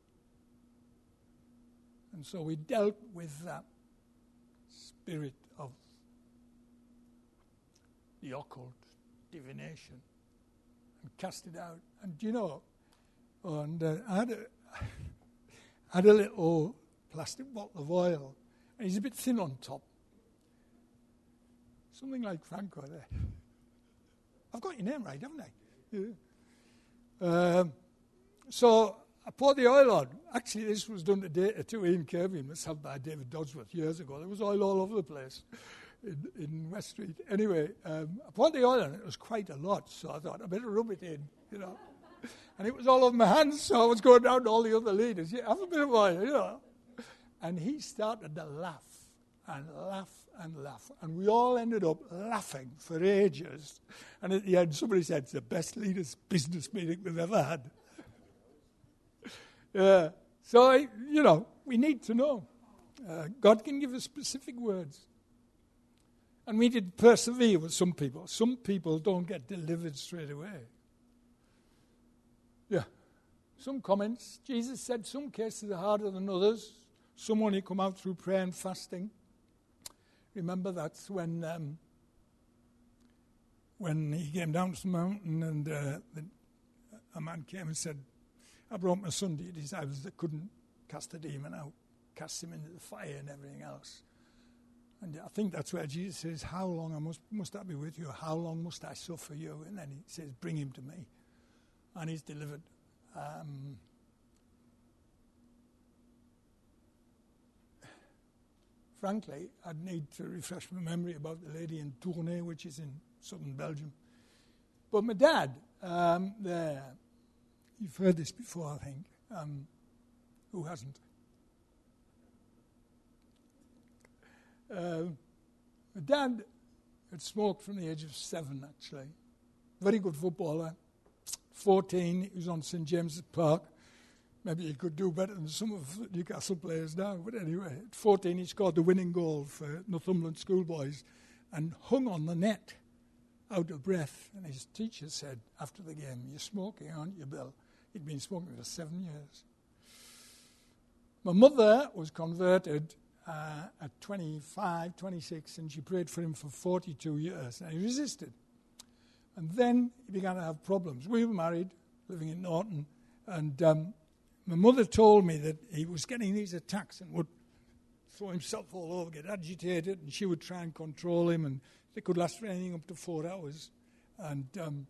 And so we dealt with that spirit of the occult, divination, and cast it out. And do you know, and uh, I had a, I had a little plastic bottle of oil, and he's a bit thin on top. Something like Franco there. I've got your name right, haven't I? Yeah. Um, so I poured the oil on. Actually, this was done today to Ian Kirby and myself by David Dodsworth years ago. There was oil all over the place in, in West Street. Anyway, um, I poured the oil on. It was quite a lot, so I thought I better rub it in, you know. And it was all over my hands, so I was going down to all the other leaders. Yeah, have a bit of oil, you know. And he started to laugh and laugh and laugh. And we all ended up laughing for ages. And at the end, somebody said, it's the best leaders' business meeting we've ever had. Yeah. So, you know, we need to know. Uh, God can give us specific words. And we did persevere with some people. Some people don't get delivered straight away. Yeah. Some comments. Jesus said some cases are harder than others. Some only come out through prayer and fasting. Remember that's when um, when he came down to the mountain and uh, the, a man came and said, I brought my son to your disciples that couldn't cast a demon out, cast him into the fire and everything else. And I think that's where Jesus says, how long I must, must I be with you? How long must I suffer you? And then he says, bring him to me. And he's delivered. Um, frankly, I'd need to refresh my memory about the lady in Tournai, which is in southern Belgium. But my dad, um, there, you've heard this before, I think. Um, who hasn't? Uh, my dad had smoked from the age of seven, actually. Very good footballer. fourteen, he was on St James's Park. Maybe he could do better than some of Newcastle players now. But anyway, at fourteen, he scored the winning goal for Northumberland schoolboys and hung on the net, out of breath. And his teacher said after the game, "You're smoking, aren't you, Bill?" He'd been smoking for seven years. My mother was converted uh, at twenty-five, twenty-six, and she prayed for him for forty-two years. And he resisted. And then he began to have problems. We were married, living in Norton, and um, my mother told me that he was getting these attacks and would throw himself all over, get agitated, and she would try and control him, and they could last for anything up to four hours. And um,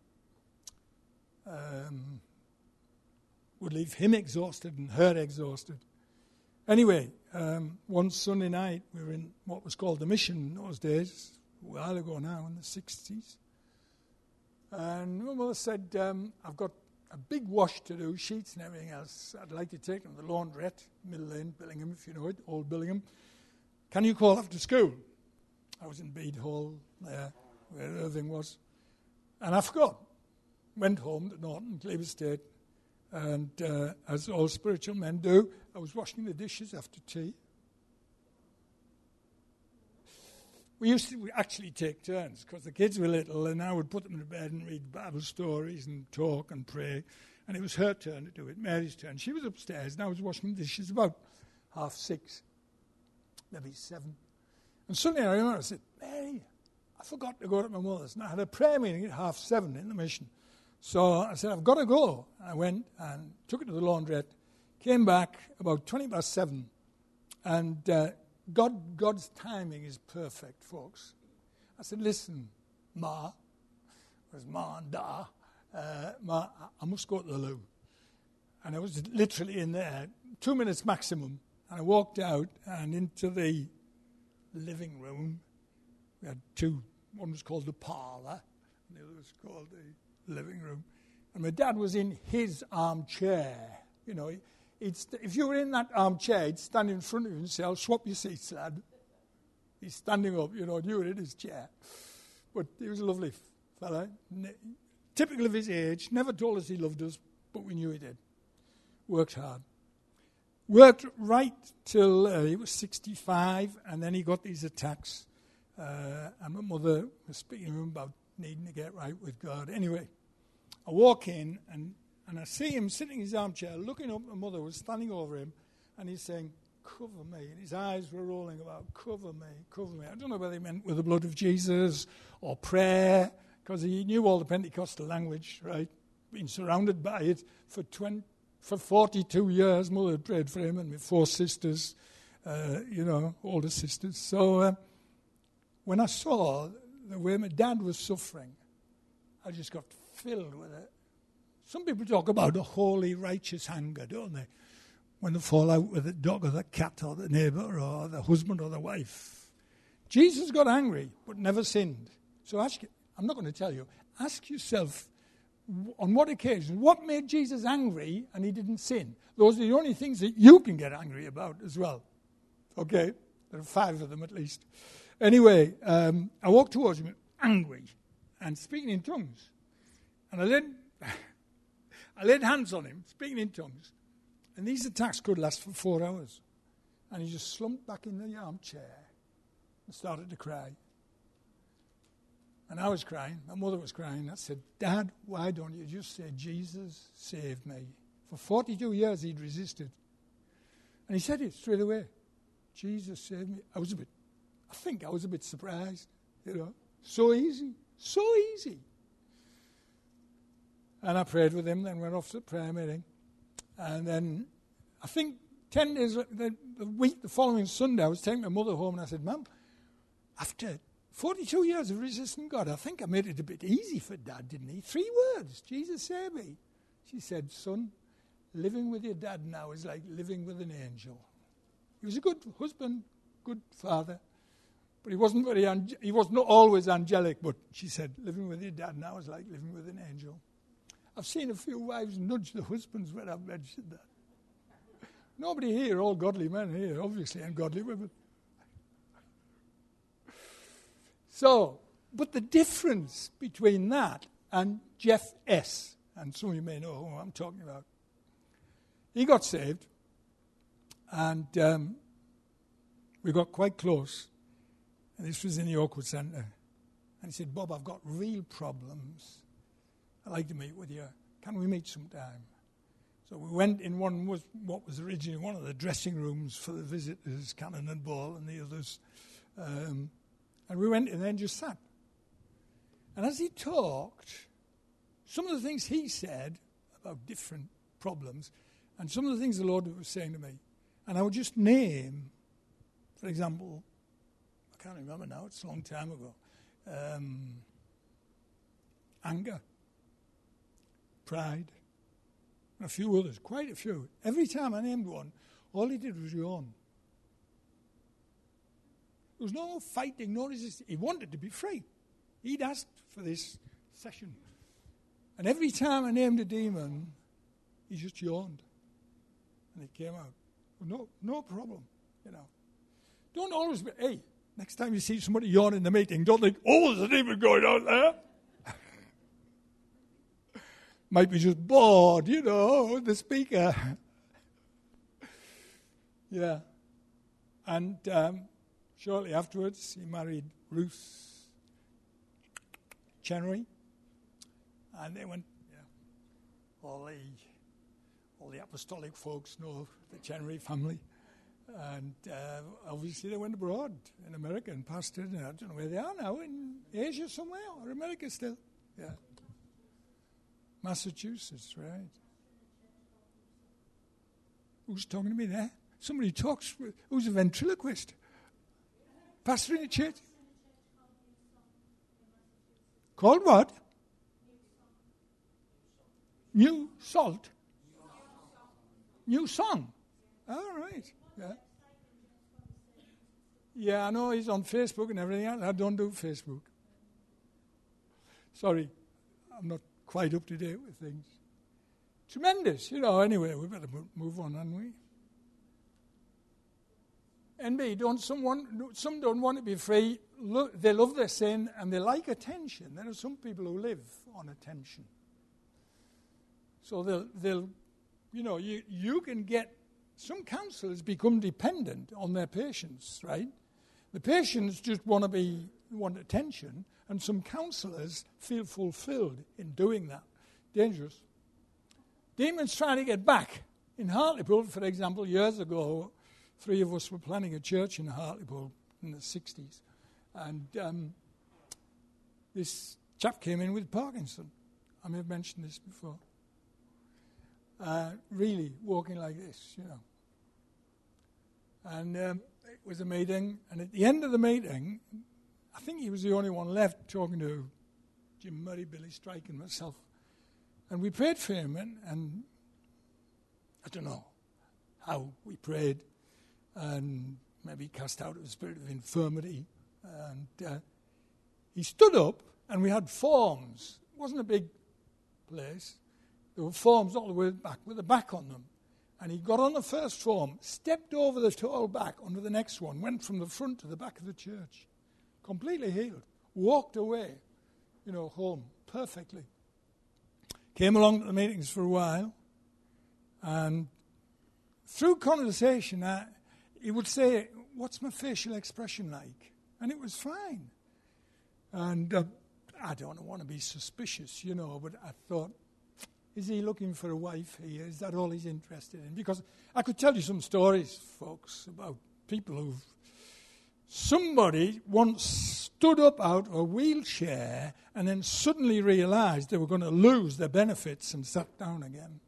um, would leave him exhausted and her exhausted. Anyway, um, one Sunday night, we were in what was called the Mission in those days, a while ago now, in the sixties. And my mother said, um, I've got a big wash to do, sheets and everything else. I'd like to take them to the laundrette, Middle Lane, Billingham, if you know it, Old Billingham. Can you call after school? I was in Bede Hall there, where Irving was. And I forgot. Went home to Norton, Cleaver Estate. And uh, as all spiritual men do, I was washing the dishes after tea. We used to actually take turns because the kids were little, and I would put them to bed and read Bible stories and talk and pray. And it was her turn to do it, Mary's turn. She was upstairs, and I was washing the dishes about half six, maybe seven. And suddenly I remember, I said, Mary, I forgot to go to my mother's. And I had a prayer meeting at half seven in the Mission. So I said, I've got to go. I went and took it to the laundrette, came back about twenty past seven, and uh, God, God's timing is perfect, folks. I said, listen, Ma, it was Ma and Da, uh, Ma, I must go to the loo. And I was literally in there, two minutes maximum, and I walked out and into the living room. We had two, one was called the parlour, and the other was called the living room. And my dad was in his armchair. You know, he'd st- if you were in that armchair, he'd stand in front of you and say, I'll swap your seats, lad. He's standing up, you know, and you were in his chair. But he was a lovely fella. Ne- typical of his age. Never told us he loved us, but we knew he did. Worked hard. Worked right till uh, he was sixty-five, and then he got these attacks. Uh, and my mother was speaking to him about needing to get right with God. Anyway, I walk in, and, and I see him sitting in his armchair, looking up. My mother was standing over him, and he's saying, cover me. And his eyes were rolling about, cover me, cover me. I don't know whether he meant with the blood of Jesus or prayer, because he knew all the Pentecostal language, right? Been surrounded by it for twenty, for forty-two years. Mother had prayed for him, and my four sisters, uh, you know, older sisters. So uh, when I saw the way my dad was suffering, I just got filled with it. Some people talk about a holy, righteous anger, don't they? When they fall out with the dog or the cat or the neighbour or the husband or the wife. Jesus got angry, but never sinned. So ask, I'm not going to tell you, ask yourself, on what occasion, what made Jesus angry and he didn't sin? Those are the only things that you can get angry about as well. Okay? There are five of them at least. Anyway, um, I walked towards him angry and speaking in tongues. And I laid, I laid hands on him, speaking in tongues. And these attacks could last for four hours. And he just slumped back in the armchair and started to cry. And I was crying. My mother was crying. I said, Dad, why don't you just say, Jesus, save me? For forty-two years he'd resisted. And he said it straight away. Jesus, save me. I was a bit, I think I was a bit surprised. You know, so easy. So easy. And I prayed with him, then went off to the prayer meeting. And then I think ten days, the, the week, the following Sunday, I was taking my mother home and I said, Mum, after forty-two years of resisting God, I think I made it a bit easy for Dad, didn't he? Three words, Jesus save me. She said, son, living with your dad now is like living with an angel. He was a good husband, good good father. But he wasn't very, ange- he was not always angelic, but she said, living with your dad now is like living with an angel. I've seen a few wives nudge the husbands when I've mentioned that. Nobody here, all godly men here, obviously, and godly women. So, but the difference between that and Jeff S., and some of you may know who I'm talking about, he got saved, and um, we got quite close. And this was in the Oakwood Centre. And he said, Bob, I've got real problems. I'd like to meet with you. Can we meet sometime? So we went in one was what was originally one of the dressing rooms for the visitors, Cannon and Ball and the others. Um, and we went in there and just sat. And as he talked, some of the things he said about different problems, and some of the things the Lord was saying to me, and I would just name, for example, I can't remember now, it's a long time ago, um, anger, pride, and a few others, quite a few. Every time I named one, all he did was yawn. There was no fighting, no resistance. He wanted to be free. He'd asked for this session. And every time I named a demon, he just yawned. And it came out. No, no problem, you know. Don't always be, hey, next time you see somebody yawn in the meeting, don't think, oh, there's a demon going on there. Might be just bored, you know, the speaker. Yeah. And um, shortly afterwards, he married Ruth Chenery. And they went, yeah, all the, all the apostolic folks know the Chenery family. And uh, obviously they went abroad in America and pastored. And I don't know where they are now, in Asia somewhere, or America still. Yeah. Massachusetts, right. Who's talking to me there? Somebody talks, with, who's a ventriloquist? Pastor in a church? Called what? New Salt. New Song. All right. Yeah. Yeah, I know he's on Facebook and everything else. I don't do Facebook. Sorry, I'm not quite up to date with things. Tremendous, you know. Anyway, we better move on, haven't we? N B, don't someone, some don't want to be free. Look, they love their sin and they like attention. There are some people who live on attention. So they'll, they'll you know, you, you can get, some counselors become dependent on their patients, right? The patients just want to be, want attention, and some counselors feel fulfilled in doing that. Dangerous. Demons trying to get back. In Hartlepool, for example, years ago, three of us were planning a church in Hartlepool in the sixties. And um, this chap came in with Parkinson. I may have mentioned this before. Uh, really walking like this, you know. And um, it was a meeting, and at the end of the meeting, I think he was the only one left talking to Jim Murray, Billy Strike, and myself. And we prayed for him, and, and I don't know how we prayed, and maybe cast out a spirit of infirmity. And uh, he stood up, and we had forms. It wasn't a big place. There were forms all the way back with a back on them. And he got on the first form, stepped over the tall back onto the next one, went from the front to the back of the church, completely healed, walked away, you know, home, perfectly. Came along to the meetings for a while, and through conversation, I, he would say, what's my facial expression like? And it was fine. And uh, I don't want to be suspicious, you know, but I thought, is he looking for a wife here? Is that all he's interested in? Because I could tell you some stories, folks, about people who've... Somebody once stood up out of a wheelchair and then suddenly realized they were going to lose their benefits and sat down again.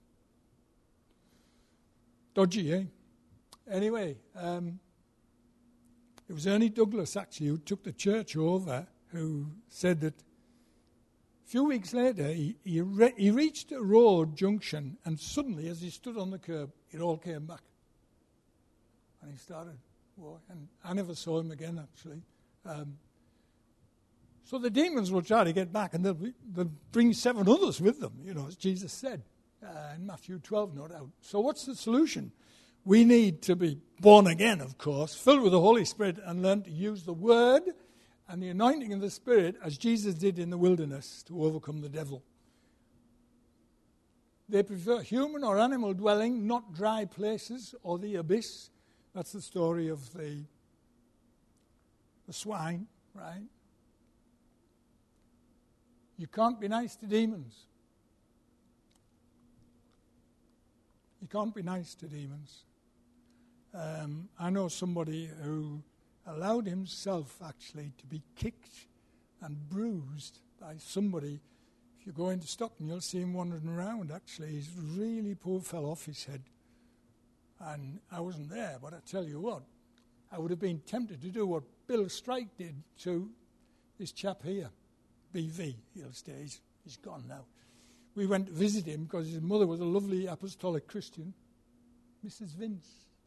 Dodgy, eh? Anyway, um, it was Ernie Douglas, actually, who took the church over, who said that a few weeks later, he, he, re- he reached a road junction, and suddenly, as he stood on the curb, it all came back. And he started boy, and I never saw him again, actually. Um, so the demons will try to get back, and they'll, be, they'll bring seven others with them, you know, as Jesus said uh, in Matthew twelve, no doubt. So what's the solution? We need to be born again, of course, filled with the Holy Spirit, and learn to use the Word and the anointing of the Spirit as Jesus did in the wilderness to overcome the devil. They prefer human or animal dwelling, not dry places or the abyss. That's the story of the, the swine, right? You can't be nice to demons. You can't be nice to demons. Um, I know somebody who allowed himself actually to be kicked and bruised by somebody. If you go into Stockton, you'll see him wandering around, actually. He's really poor, fell off his head. And I wasn't there, but I tell you what, I would have been tempted to do what Bill Strike did to this chap here, B V. He'll stay, he's, he's gone now. We went to visit him because his mother was a lovely apostolic Christian, Missus Vince.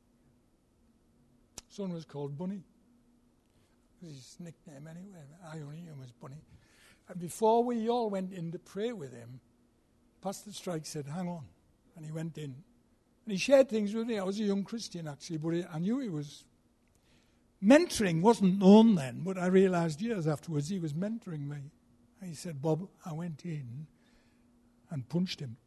Son was called Bunny. It was his nickname anyway. I only knew him as Bunny. And before we all went in to pray with him, Pastor Strike said, hang on. And he went in. And he shared things with me. I was a young Christian, actually, but he, I knew he was... Mentoring wasn't known then, but I realized years afterwards he was mentoring me. And he said, Bob, I went in and punched him.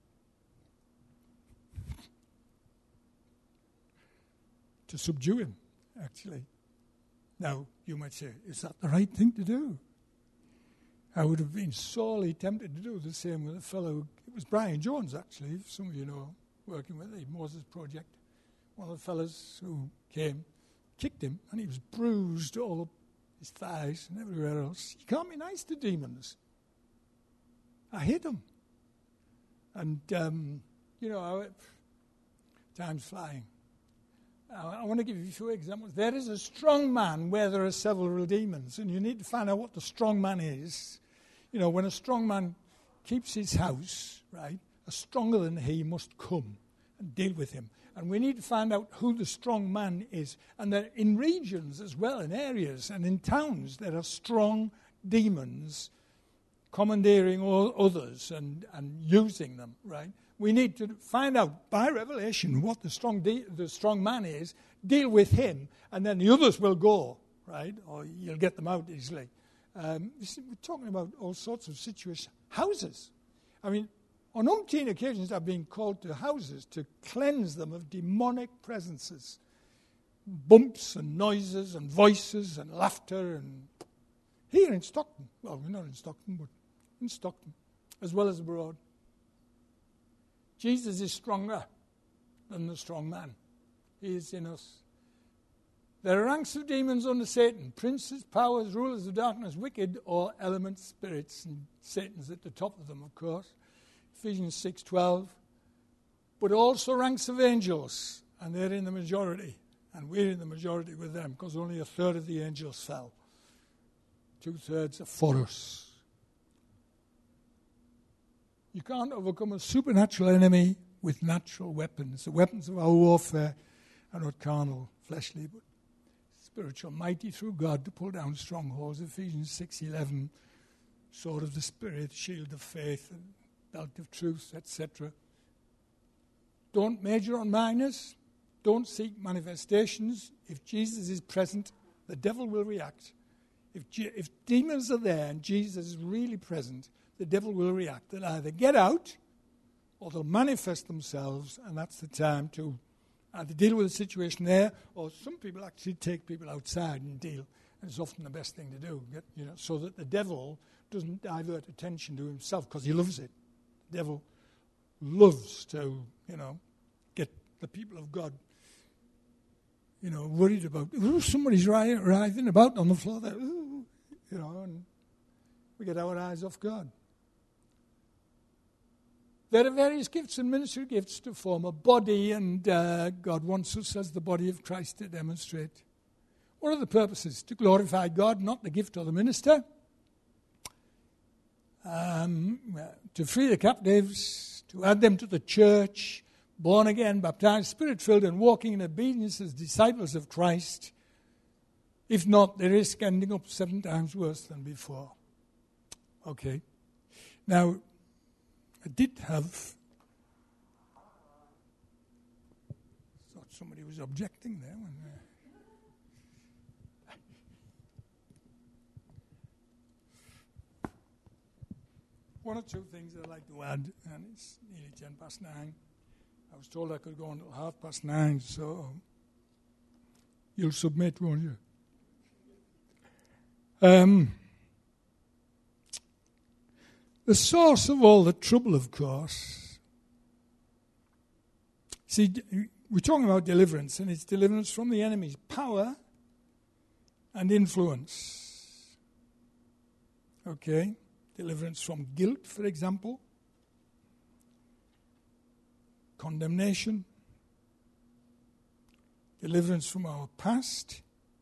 To subdue him, actually. Now, you might say, is that the right thing to do? I would have been sorely tempted to do the same with a fellow. It was Brian Jones, actually, if some of you know, working with the Moses Project. One of the fellows who came, kicked him, and he was bruised all up his thighs and everywhere else. You can't be nice to demons. I hate them. And, um, you know, I, time's flying. I want to give you a few examples. There is a strong man where there are several demons, and you need to find out what the strong man is. You know, when a strong man keeps his house, right, a stronger than he must come and deal with him. And we need to find out who the strong man is. And they're in regions as well, in areas and in towns, there are strong demons commandeering all others and, and using them, right? We need to find out by revelation what the strong de- the strong man is, deal with him, and then the others will go, right? Or you'll get them out easily. Um, we're talking about all sorts of situations. Houses. I mean, on umpteen occasions I've been called to houses to cleanse them of demonic presences. Bumps and noises and voices and laughter. And here in Stockton, well, we're not in Stockton, but in Stockton, as well as abroad. Jesus is stronger than the strong man. He is in us. There are ranks of demons under Satan, princes, powers, rulers of darkness, wicked or element spirits, and Satan's at the top of them, of course. Ephesians six twelve. But also ranks of angels, and they're in the majority, and we're in the majority with them, because only a third of the angels fell. Two-thirds are for us. You can't overcome a supernatural enemy with natural weapons. The weapons of our warfare are not carnal, fleshly, but spiritual, mighty through God to pull down strongholds. Ephesians six eleven, sword of the Spirit, shield of faith, and belt of truth, et cetera. Don't major on minors. Don't seek manifestations. If Jesus is present, the devil will react. If, G- if demons are there and Jesus is really present, the devil will react. They'll either get out or they'll manifest themselves, and that's the time to either deal with the situation there, or some people actually take people outside and deal. And it's often the best thing to do, get, you know, so that the devil doesn't divert attention to himself, because he loves it. The devil loves to, you know, get the people of God, you know, worried about, ooh, somebody's writhing about on the floor there, ooh, you know, and we get our eyes off God. There are various gifts and ministry gifts to form a body, and uh, God wants us as the body of Christ to demonstrate. What are the purposes? To glorify God, not the gift or the minister. Um, to free the captives, to add them to the church, born again, baptized, Spirit-filled, and walking in obedience as disciples of Christ. If not, they risk ending up seven times worse than before. Okay. Now, I did have... thought somebody was objecting there. When, uh, One or two things I'd like to add, and it's nearly ten past nine. I was told I could go until half past nine, so you'll submit, won't you? Um, the source of all the trouble, of course. See, we're talking about deliverance, and it's deliverance from the enemy's power and influence. Okay? Deliverance from guilt, for example. Condemnation. Deliverance from our past.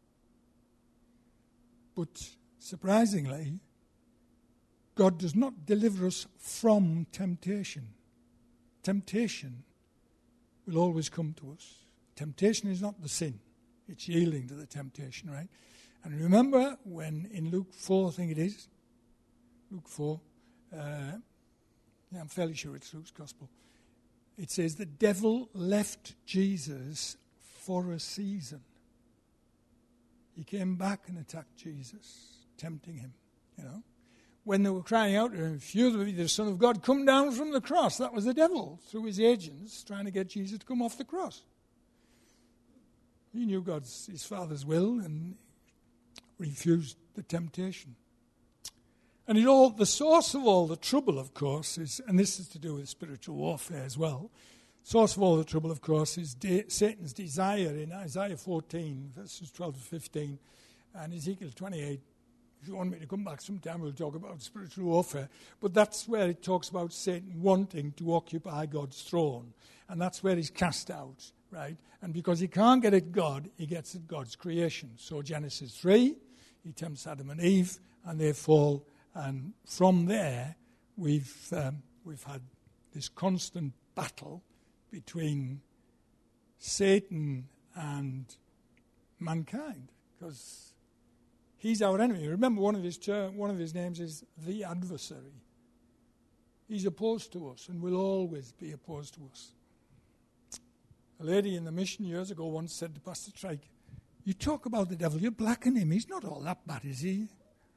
But surprisingly, God does not deliver us from temptation. Temptation will always come to us. Temptation is not the sin. It's yielding to the temptation, right? And remember when in Luke four, I think it is, Luke four, uh, yeah, I'm fairly sure it's Luke's Gospel. It says the devil left Jesus for a season. He came back and attacked Jesus, tempting him, you know. When they were crying out to him, if you be the Son of God, come down from the cross. That was the devil, through his agents, trying to get Jesus to come off the cross. He knew God's, his Father's will, and refused the temptation. And it all, the source of all the trouble, of course, is, and this is to do with spiritual warfare as well, source of all the trouble, of course, is de- Satan's desire in Isaiah fourteen, verses twelve to fifteen, and Ezekiel twenty-eight. If you want me to come back sometime, we'll talk about spiritual warfare. But that's where it talks about Satan wanting to occupy God's throne. And that's where he's cast out, right? And because he can't get at God, he gets at God's creation. So Genesis three, he tempts Adam and Eve, and they fall. And from there, we've um, we've had this constant battle between Satan and mankind, because he's our enemy. Remember, one of his ter- one of his names is the adversary. He's opposed to us and will always be opposed to us. A lady in the mission years ago once said to Pastor Trike, "You talk about the devil, you blacken him. He's not all that bad, is he?"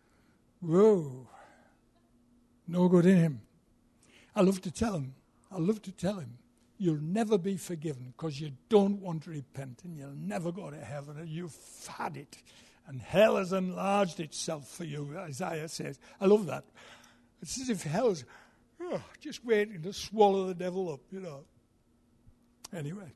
Whoa. No good in him. I love to tell him, I love to tell him, you'll never be forgiven because you don't want to repent, and you'll never go to heaven, and you've had it. And hell has enlarged itself for you, Isaiah says. I love that. It's as if hell's oh, just waiting to swallow the devil up, you know. Anyway,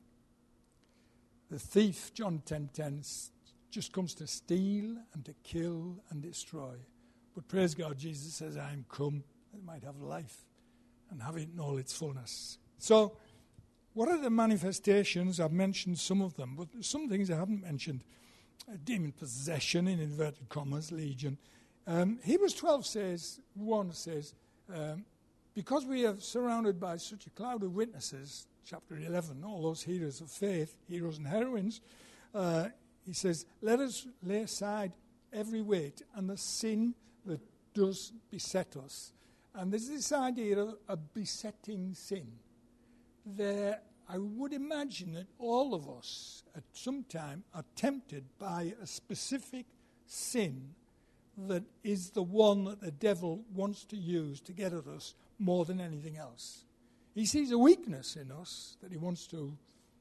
the thief, John ten ten, just comes to steal and to kill and destroy. But praise God, Jesus says, I am come that it might have life and have it in all its fullness. So, what are the manifestations? I've mentioned some of them, but there's some things I haven't mentioned. Uh, demon possession, in inverted commas, legion. Um, Hebrews twelve says, one says, um, because we are surrounded by such a cloud of witnesses, chapter eleven, all those heroes of faith, heroes and heroines, uh, he says, let us lay aside every weight and the sin that does beset us. And there's this idea of a besetting sin. There, I would imagine that all of us at some time are tempted by a specific sin that is the one that the devil wants to use to get at us more than anything else. He sees a weakness in us that he wants to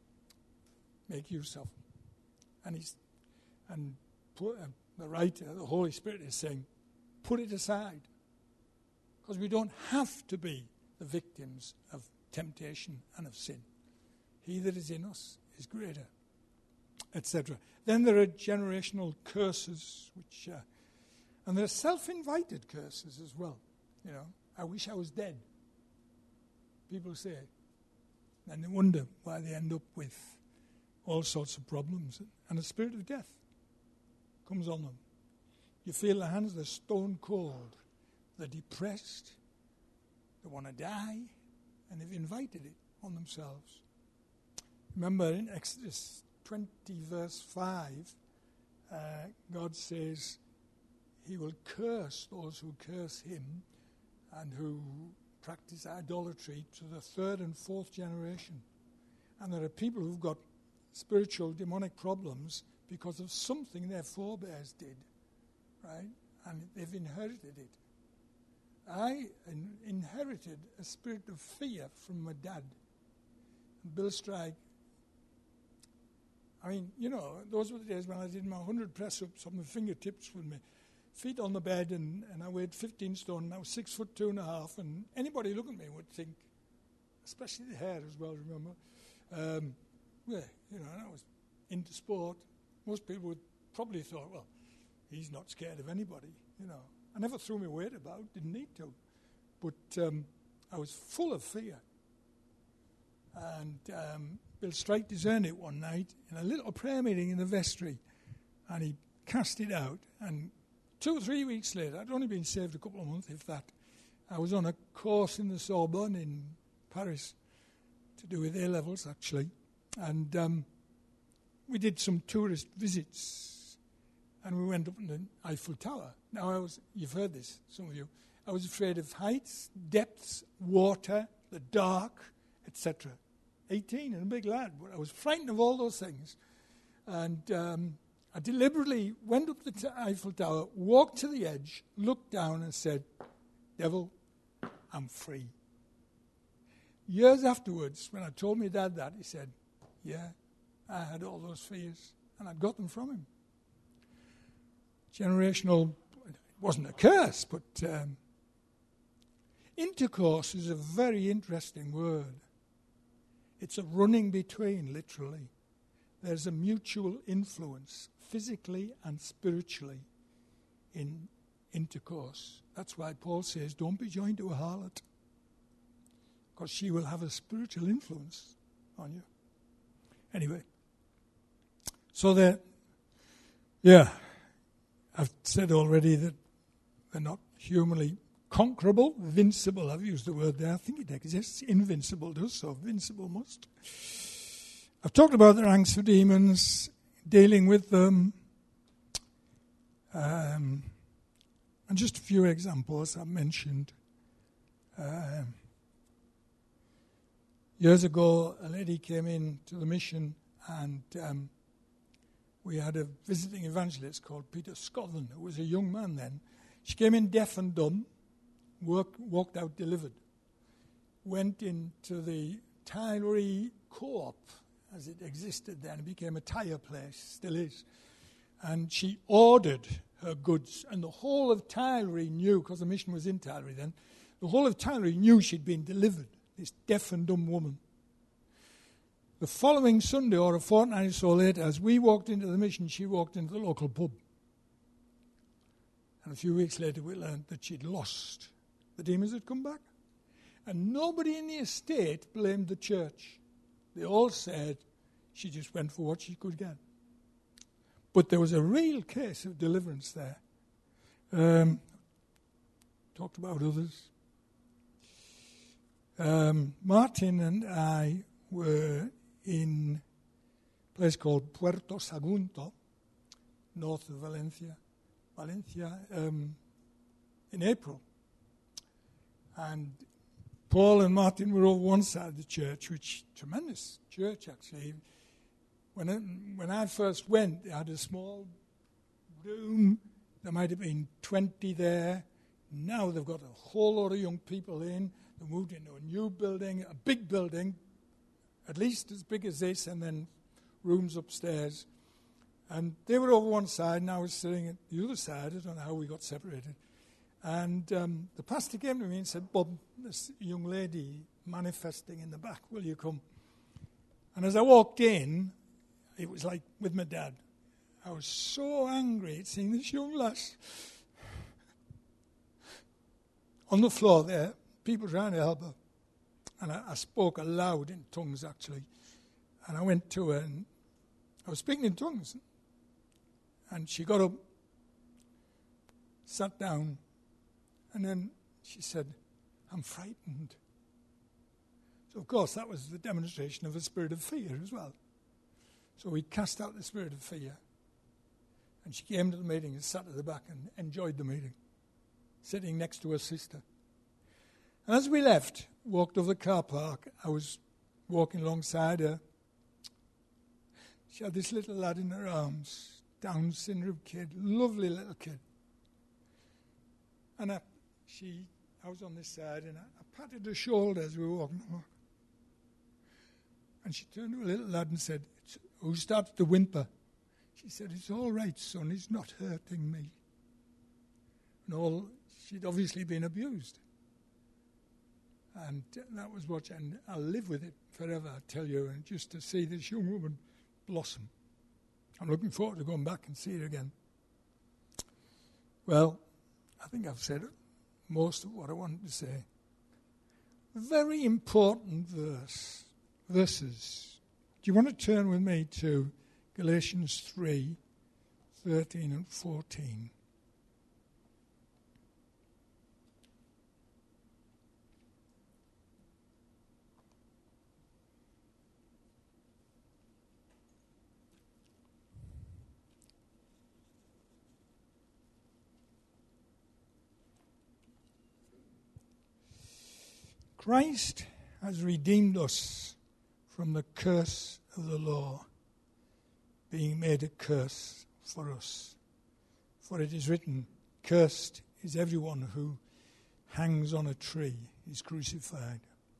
make use of. And he's and put, uh, the writer, the Holy Spirit is saying, put it aside. Because we don't have to be the victims of temptation and of sin. He that is in us is greater, et cetera. Then there are generational curses, which, uh, and there are self-invited curses as well. You know, I wish I was dead. People say, and they wonder why they end up with all sorts of problems. And the spirit of death comes on them. You feel the hands, they're stone cold. They're depressed. They want to die. And they've invited it on themselves. Remember in Exodus twenty, verse five, uh, God says he will curse those who curse him and who practice idolatry to the third and fourth generation. And there are people who've got spiritual demonic problems because of something their forebears did, right? And they've inherited it. I in- inherited a spirit of fear from my dad. Bill Strike, I mean, you know, those were the days when I did my one hundred press-ups on my fingertips with my feet on the bed, and, and I weighed fifteen stone, and I was six foot two and a half, and anybody looking at me would think, especially the hair as well, remember, um, yeah, you know, and I was into sport. Most people would probably thought, well, he's not scared of anybody, you know. I never threw my weight about, didn't need to. But um, I was full of fear. And um, Bill Strike discerned it one night in a little prayer meeting in the vestry, and he cast it out. And two or three weeks later, I'd only been saved a couple of months, if that, I was on a course in the Sorbonne in Paris to do with A-levels, actually. And um, we did some tourist visits, and we went up in the Eiffel Tower. Now, I was, you've heard this, some of you. I was afraid of heights, depths, water, the dark, et cetera. eighteen and a big lad, but I was frightened of all those things. And um, I deliberately went up the t- Eiffel Tower, walked to the edge, looked down and said, "Devil, I'm free." Years afterwards, when I told my dad that, he said, "Yeah, I had all those fears, and I got them from him." Generational, it wasn't a curse, but um, intercourse is a very interesting word. It's a running between, literally. There's a mutual influence, physically and spiritually, in intercourse. That's why Paul says, don't be joined to a harlot, because she will have a spiritual influence on you. Anyway, so that, yeah, I've said already that they're not humanly conquerable, vincible. I've used the word there. I think it exists. Invincible does, so vincible must. I've talked about the ranks of demons, dealing with them, um, and just a few examples I've mentioned. Um, years ago, a lady came in to the mission, and um, we had a visiting evangelist called Peter Scotland, who was a young man then. She came in deaf and dumb, work, walked out delivered, went into the Tylery Co-op, as it existed then. It became a tyre place, still is. And she ordered her goods, and the whole of Tylery knew, because the mission was in Tylery then, the whole of Tylery knew she'd been delivered, this deaf and dumb woman. The following Sunday, or a fortnight or so later, as we walked into the mission, she walked into the local pub. And a few weeks later, we learned that she'd lost. The demons had come back. And nobody in the estate blamed the church. They all said she just went for what she could get. But there was a real case of deliverance there. Um, talked about others. Um, Martin and I were in a place called Puerto Sagunto, north of Valencia, Valencia, um, in April. And Paul and Martin were over one side of the church, which tremendous church actually. When I, when I first went, they had a small room. There might have been twenty there. Now they've got a whole lot of young people in. They moved into a new building, a big building, at least as big as this, and then rooms upstairs. And they were over one side, and I was sitting at the other side. I don't know how we got separated. And um, the pastor came to me and said, "Bob, this young lady manifesting in the back, will you come?" And as I walked in, it was like with my dad. I was so angry at seeing this young lass on the floor there, people trying to help her. And I, I spoke aloud in tongues, actually. And I went to her, and I was speaking in tongues. And she got up, sat down, and then she said, "I'm frightened." So, of course, that was the demonstration of a spirit of fear as well. So we cast out the spirit of fear. And she came to the meeting and sat at the back and enjoyed the meeting, sitting next to her sister. And as we left, walked over the car park, I was walking alongside her. She had this little lad in her arms, Down syndrome kid, lovely little kid. And I, she, I was on this side, and I, I patted her shoulder as we were walking along. And she turned to a little lad and said, it's, who started to whimper. She said, it's all right, son, he's not hurting me. And all, she'd obviously been abused. And that was what, and I'll live with it forever, I tell you, and just to see this young woman blossom. I'm looking forward to going back and see her again. Well, I think I've said most of what I wanted to say. Very important verse, verses. Do you want to turn with me to Galatians three, thirteen and fourteen? Christ has redeemed us from the curse of the law, being made a curse for us. For it is written, cursed is everyone who hangs on a tree, is crucified.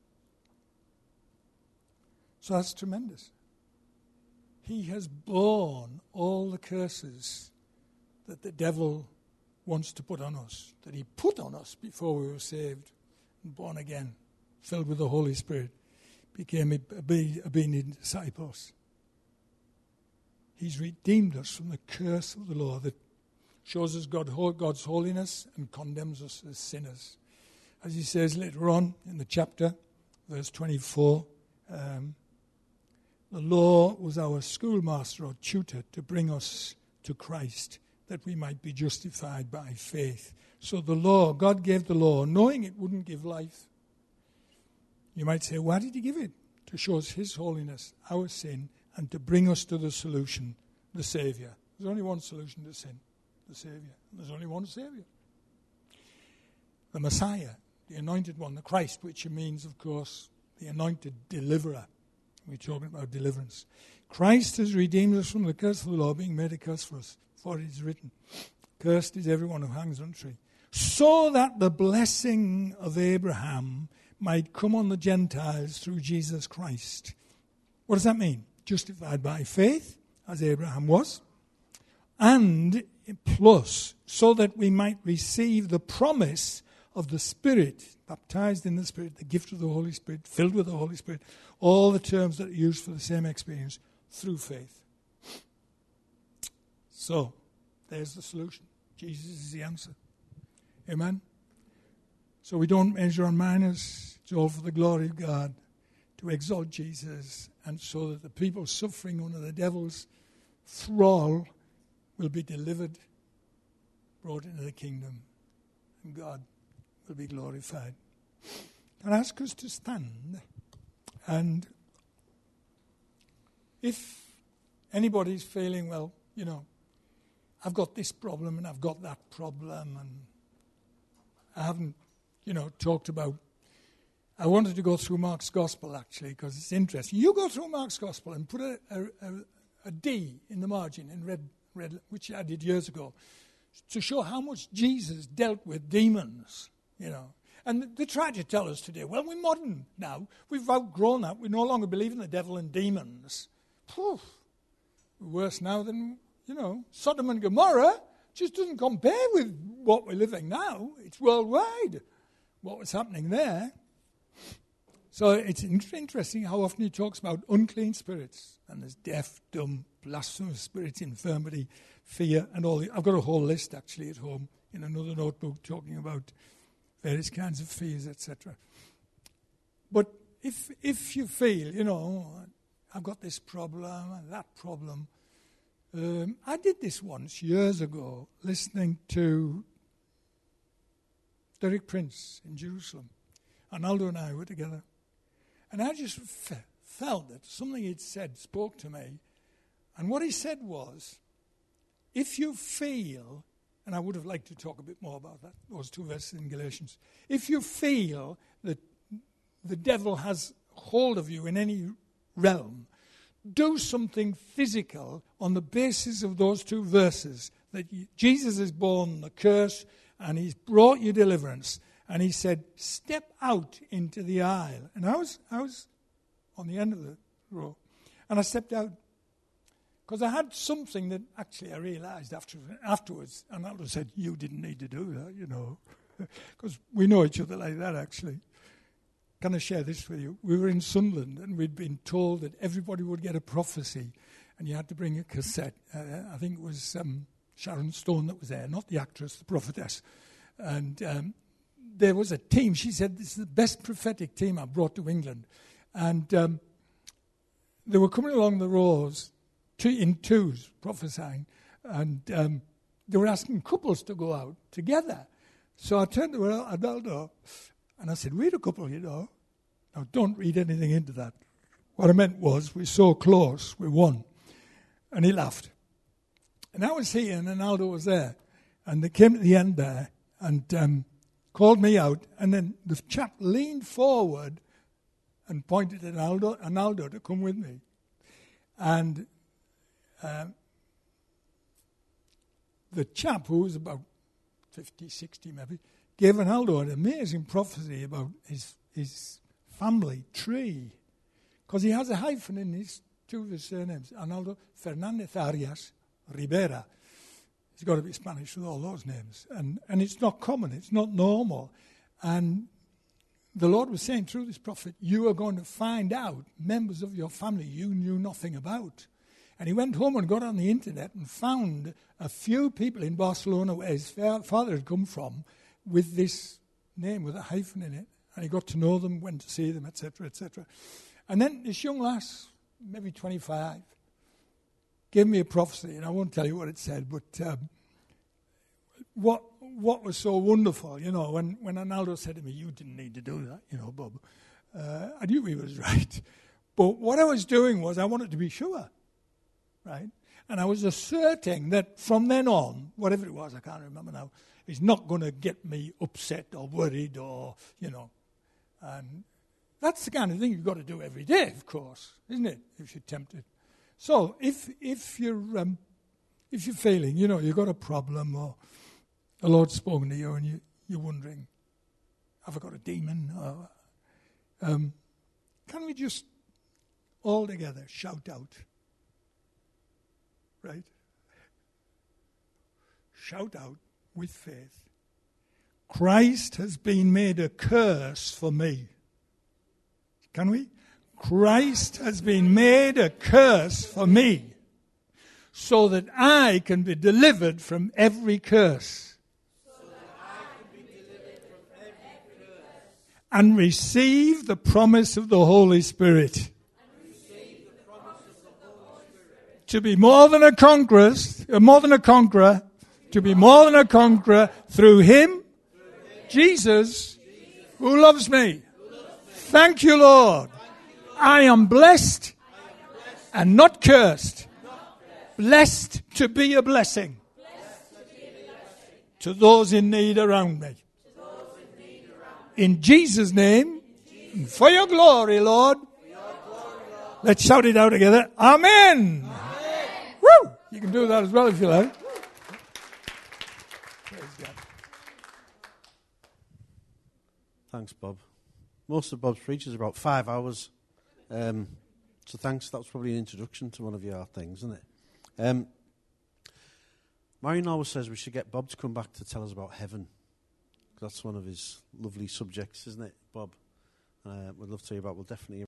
So that's tremendous. He has borne all the curses that the devil wants to put on us, that he put on us before we were saved and born again, filled with the Holy Spirit, became obedient disciples. He's redeemed us from the curse of the law that shows us God, God's holiness and condemns us as sinners. As he says later on in the chapter, verse twenty-four, um, the law was our schoolmaster or tutor to bring us to Christ, that we might be justified by faith. So the law, God gave the law, knowing it wouldn't give life. You might say, why did he give it? To show us his holiness, our sin, and to bring us to the solution, the Saviour. There's only one solution to sin, the Saviour. There's only one Saviour. The Messiah, the anointed one, the Christ, which means, of course, the anointed deliverer. We're talking about deliverance. Christ has redeemed us from the curse of the law, being made a curse for us. For it is written, cursed is everyone who hangs on a tree. So that the blessing of Abraham might come on the Gentiles through Jesus Christ. What does that mean? Justified by faith, as Abraham was, and plus, so that we might receive the promise of the Spirit, baptized in the Spirit, the gift of the Holy Spirit, filled with the Holy Spirit, all the terms that are used for the same experience, through faith. So, there's the solution. Jesus is the answer. Amen? So we don't measure on minors. It's all for the glory of God, to exalt Jesus, and so that the people suffering under the devil's thrall will be delivered, brought into the kingdom, and God will be glorified. I ask us to stand, and if anybody's feeling, well, you know, I've got this problem and I've got that problem, and I haven't, you know, talked about, I wanted to go through Mark's Gospel, actually, because it's interesting. You go through Mark's Gospel and put a, a, a, a D in the margin in red, red, which I did years ago, to show how much Jesus dealt with demons, you know. And they try to tell us today, well, we're modern now. We've outgrown that. We no longer believe in the devil and demons. Poof. We're worse now than, you know, Sodom and Gomorrah just doesn't compare with what we're living now. It's worldwide, what was happening there. So it's interesting how often he talks about unclean spirits, and there's deaf, dumb, blasphemous spirits, infirmity, fear, and all the, I've got a whole list, actually, at home in another notebook talking about various kinds of fears, et cetera. But if if you feel, you know, I've got this problem and that problem, um, I did this once years ago, listening to Derek Prince in Jerusalem. And Aldo and I were together. And I just f- felt that something he'd said spoke to me. And what he said was, if you feel, and I would have liked to talk a bit more about that, those two verses in Galatians. If you feel that the devil has hold of you in any realm, do something physical on the basis of those two verses, that you, Jesus has borne the curse and he's brought you deliverance. And he said, step out into the aisle. And I was, I was on the end of the row, and I stepped out. Because I had something that actually I realised after, afterwards, and Aldo said, you didn't need to do that, you know, because we know each other like that, actually. Can I share this with you? We were in Sunderland, and we'd been told that everybody would get a prophecy, and you had to bring a cassette. Uh, I think it was um, Sharon Stone that was there, not the actress, the prophetess. And um, there was a team. She said, this is the best prophetic team I brought to England. And um, they were coming along the rows, Two, in twos, prophesying, and um, they were asking couples to go out together. So I turned to Adaldo, and I said, read a couple, you know. Now, don't read anything into that. What I meant was, we're so close, we won. And he laughed. And I was here, and Aldo was there. And they came to the end there, and um, called me out, and then the chap leaned forward and pointed at Aldo, and Aldo to come with me. And Um, the chap, who was about fifty, sixty maybe, gave Aldo an amazing prophecy about his his family tree. Because he has a hyphen in his two of his surnames. Arnaldo Fernandez Arias Ribera. He's got to be Spanish with all those names. And, and it's not common, it's not normal. And the Lord was saying through this prophet, you are going to find out members of your family you knew nothing about. And he went home and got on the internet and found a few people in Barcelona where his father had come from with this name with a hyphen in it. And he got to know them, went to see them, et cetera, et cetera. And then this young lass, maybe twenty-five, gave me a prophecy. And I won't tell you what it said, but um, what what was so wonderful, you know, when, when Arnaldo said to me, you didn't need to do that, you know, Bob. Uh, I knew he was right. But what I was doing was I wanted to be sure. Right? And I was asserting that from then on, whatever it was, I can't remember now, it's not going to get me upset or worried or, you know. And that's the kind of thing you've got to do every day, of course, isn't it, if you're tempted. So if if you're um, if you're failing, you know, you've got a problem or the Lord's spoken to you and you, you're wondering, have I got a demon? Or, um, can we just all together shout out? Right? Shout out with faith. Christ has been made a curse for me. Can we? Christ has been made a curse for me so that I can be delivered from every curse. So that I can be delivered from every curse. And receive the promise of the Holy Spirit. To be more than a conqueror, uh, more than a conqueror, to be more than a conqueror through Him, Jesus, who loves me. Thank you, Lord. I am blessed and not cursed. Blessed to be a blessing to those in need around me. In Jesus' name, and for your glory, Lord. Let's shout it out together. Amen. Woo! You can do that as well if you like. Praise God. Thanks, Bob. Most of Bob's preachers are about five hours. Um, so thanks. That was probably an introduction to one of your things, isn't it? Um, Marion always says we should get Bob to come back to tell us about heaven. That's one of his lovely subjects, isn't it, Bob? Uh, we'd love to hear about. We'll definitely